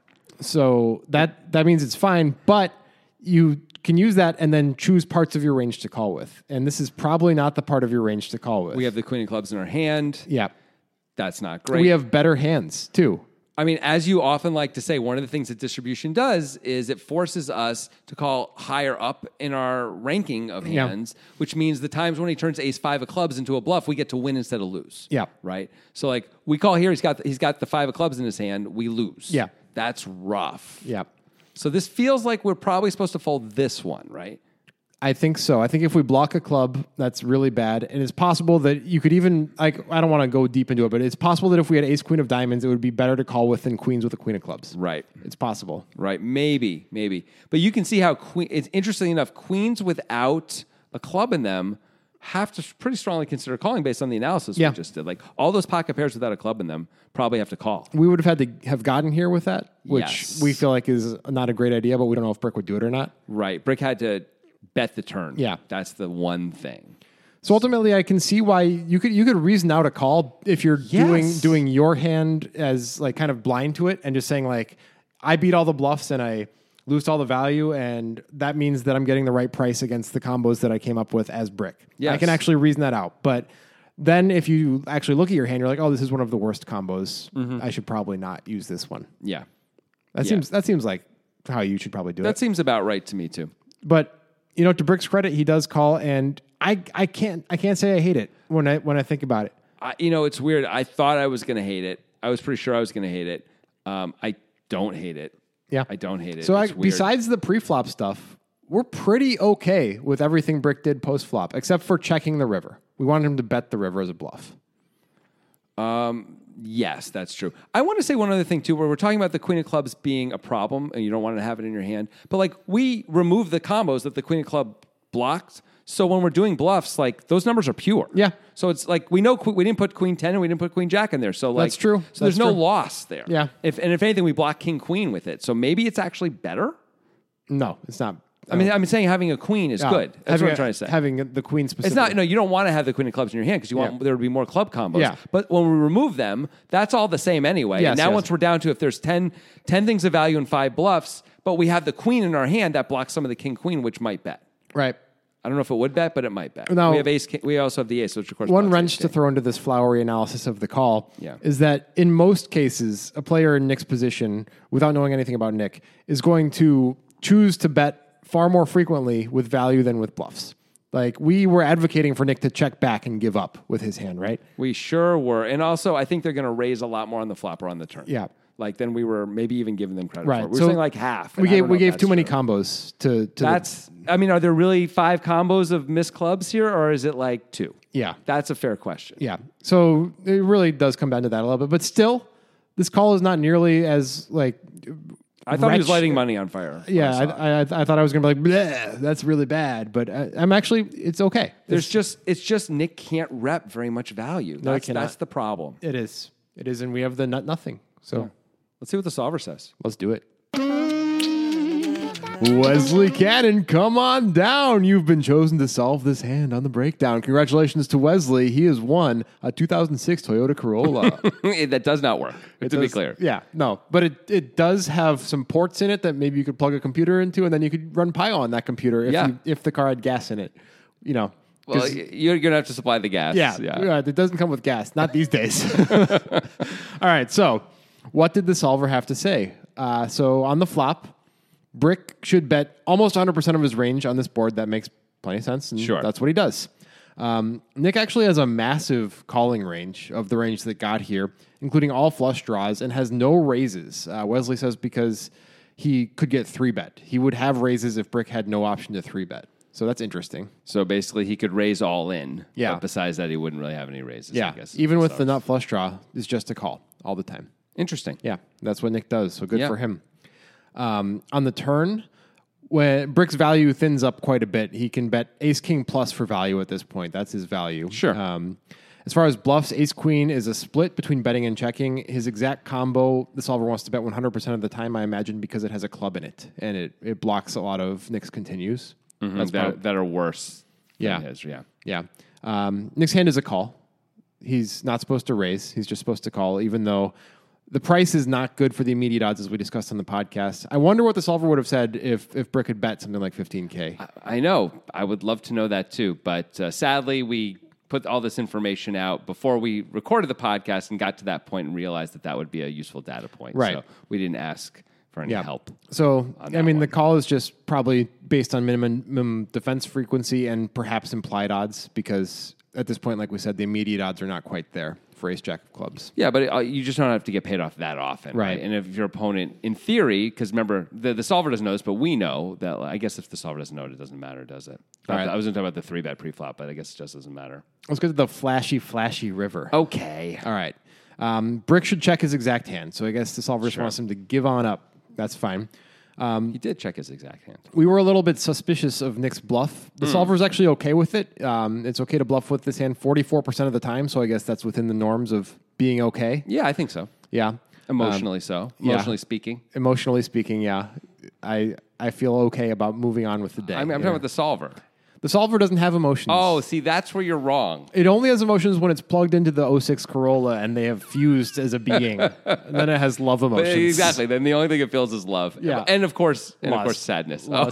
So that means it's fine, but you can use that and then choose parts of your range to call with. And this is probably not the part of your range to call with. We have the queen of clubs in our hand. Yeah. That's not great. We have better hands too. I mean, as you often like to say, one of the things that distribution does is it forces us to call higher up in our ranking of hands, which means the times when he turns ace 5 of clubs into a bluff, we get to win instead of lose. Yeah. Right? So like we call here, he's got the 5 of clubs in his hand, we lose. Yeah. That's rough. Yeah. So this feels like we're probably supposed to fold this one, right? I think so. I think if we block a club, that's really bad. And it's possible that you could even, like, I don't want to go deep into it, but it's possible that if we had ace queen of diamonds, it would be better to call with than queens with a queen of clubs. Right. It's possible. Right. Maybe. But you can see how it's interesting enough, queens without a club in them have to pretty strongly consider calling based on the analysis we just did. Like all those pocket pairs without a club in them probably have to call. We would have had to have gotten here with that, which we feel like is not a great idea, but we don't know if Brick would do it or not. Right. Brick had to bet the turn. Yeah. That's the one thing. So ultimately, I can see why you could reason out a call if you're doing your hand as like kind of blind to it and just saying like, I beat all the bluffs and I lose all the value, and that means that I'm getting the right price against the combos that I came up with as Brick. Yes. I can actually reason that out. But then if you actually look at your hand, you're like, oh, this is one of the worst combos. I should probably not use this one. Yeah. That seems like how you should probably do it. That seems about right to me too. But to Brick's credit, he does call, and I can't say I hate it when I think about it. It's weird. I thought I was going to hate it. I was pretty sure I was going to hate it. I don't hate it. Yeah, I don't hate it. So besides the pre-flop stuff, we're pretty okay with everything Brick did post-flop, except for checking the river. We wanted him to bet the river as a bluff. Yes, that's true. I want to say one other thing too, where we're talking about the queen of clubs being a problem and you don't want to have it in your hand. But like we remove the combos that the queen of club blocked. So when we're doing bluffs, like those numbers are pure. Yeah. So it's like we know we didn't put queen 10 and we didn't put queen jack in there. So like that's true. So there's no loss there. Yeah. If anything, we block king queen with it. So maybe it's actually better. No, it's not. I mean, I'm saying having a queen is good. That's what I'm trying to say. Having the queen specifically. It's not, you don't want to have the queen of clubs in your hand because you want there to be more club combos. Yeah. But when we remove them, that's all the same anyway. Yes, and now once we're down to if there's 10 things of value and 5 bluffs, but we have the queen in our hand, that blocks some of the king queen, which might bet. Right. I don't know if it would bet, but it might bet. Now, we have ace king, we also have the ace, which of course one wrench to throw into this flowery analysis of the call is that in most cases, a player in Nick's position, without knowing anything about Nick, is going to choose to bet far more frequently with value than with bluffs. Like we were advocating for Nick to check back and give up with his hand, right? We sure were. And also, I think they're going to raise a lot more on the flop or on the turn. Yeah. Like then we were maybe even giving them credit right. for it. We were saying like half. We gave too many combos to that's, are there really 5 combos of missed clubs here or is it like 2? Yeah. That's a fair question. Yeah. So it really does come down to that a little bit. But still, this call is not nearly as like... I thought he was lighting money on fire. Yeah, I thought I was going to be like, bleh, that's really bad. But I'm actually, it's okay. It's just Nick can't rep very much value. That's the problem. It is. And we have the nothing. So let's see what the solver says. Let's do it. Wesley Cannon, come on down. You've been chosen to solve this hand on the breakdown. Congratulations to Wesley. He has won a 2006 Toyota Corolla. That does not work, to be clear. Yeah, no. But it does have some ports in it that maybe you could plug a computer into, and then you could run Pi on that computer if the car had gas in it. Well, you're going to have to supply the gas. Yeah, it doesn't come with gas. Not these days. All right, so what did the solver have to say? So on the flop, Brick should bet almost 100% of his range on this board. That makes plenty of sense. And sure. That's what he does. Nick actually has a massive calling range of the range that got here, including all flush draws, and has no raises. Wesley says because he could get 3-bet. He would have raises if Brick had no option to 3-bet. So that's interesting. So basically, he could raise all in. Yeah. But besides that, he wouldn't really have any raises. Yeah. I guess, even with the nut flush draw, it's just a call all the time. Interesting. Yeah, that's what Nick does. So good for him. On the turn, when Brick's value thins up quite a bit, he can bet Ace King plus for value at this point. That's his value. Sure. As far as bluffs, Ace Queen is a split between betting and checking. His exact combo, the solver wants to bet 100% of the time, I imagine, because it has a club in it, and it blocks a lot of Nick's continues. Mm-hmm. That are worse than his. Yeah. Nick's hand is a call. He's not supposed to raise. He's just supposed to call, even though the price is not good for the immediate odds, as we discussed on the podcast. I wonder what the solver would have said if Brick had bet something like 15K. I know. I would love to know that too. But sadly, we put all this information out before we recorded the podcast and got to that point and realized that would be a useful data point. Right. So we didn't ask for any help. So, the call is just probably based on minimum defense frequency and perhaps implied odds, because at this point, like we said, the immediate odds are not quite there for ace jack of clubs. Yeah, but you just don't have to get paid off that often. Right. And if your opponent, in theory, because remember, the solver doesn't know this, but we know that, I guess if the solver doesn't know it doesn't matter, does it? Right. I was going to talk about the 3-bet pre-flop, but I guess it just doesn't matter. Let's go to the flashy river. Okay. All right. Brick should check his exact hand, so I guess the solver just wants him to give on up. That's fine. He did check his exact hand. We were a little bit suspicious of Nick's bluff. The solver's actually okay with it. It's okay to bluff with this hand 44% of the time, so I guess that's within the norms of being okay. Yeah, I think so. Yeah. Emotionally speaking. Emotionally speaking, yeah. I feel okay about moving on with the day. I'm talking about the solver. The solver doesn't have emotions. Oh, see, that's where you're wrong. It only has emotions when it's plugged into the 06 Corolla and they have fused as a being. And then it has love emotions. But exactly. Then the only thing it feels is love. Yeah. And of course, sadness. All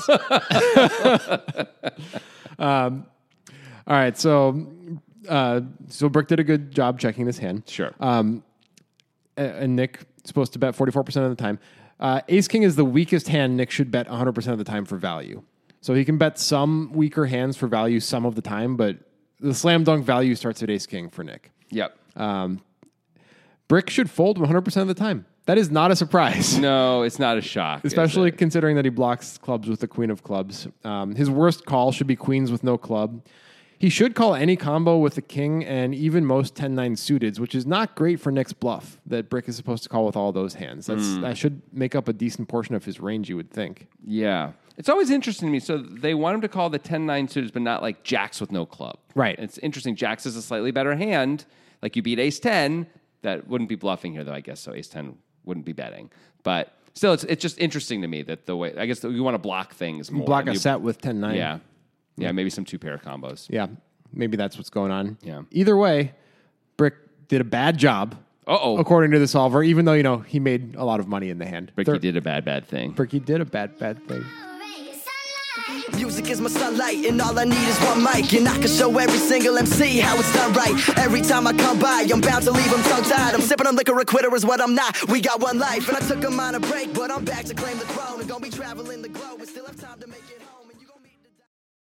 right. So Brick did a good job checking this hand. Sure. And Nick is supposed to bet 44% of the time. Ace King is the weakest hand Nick should bet 100% of the time for value. So he can bet some weaker hands for value some of the time, but the slam dunk value starts at Ace King for Nick. Yep. Brick should fold 100% of the time. That is not a surprise. No, it's not a shock. Especially considering that he blocks clubs with the queen of clubs. His worst call should be queens with no club. He should call any combo with the king and even most 10-9 suiteds, which is not great for Nick's bluff that Brick is supposed to call with all those hands. That should make up a decent portion of his range, you would think. Yeah. It's always interesting to me. So they want him to call the 10-9 suiteds, but not like jacks with no club. Right. It's interesting. Jacks is a slightly better hand. Like you beat ace 10, that wouldn't be bluffing here, though, I guess. So ace 10 wouldn't be betting. But still, it's just interesting to me that the way, I guess you want to block things more. Block a set with 10-9. Yeah. Yeah, maybe some 2-pair combos. Yeah, maybe that's what's going on. Yeah. Either way, Brick did a bad job. According to the solver, even though, he made a lot of money in the hand. Bricky did a bad thing. Bricky did a bad thing. Music is my sunlight, and all I need is one mic, and I can show every single MC how it's done right. Every time I come by, I'm bound to leave them tongue-tied. I'm sipping on liquor, a quitter is what I'm not. We got one life, and I took a minor break, but I'm back to claim the throne, and gonna be traveling the globe. We still have time to make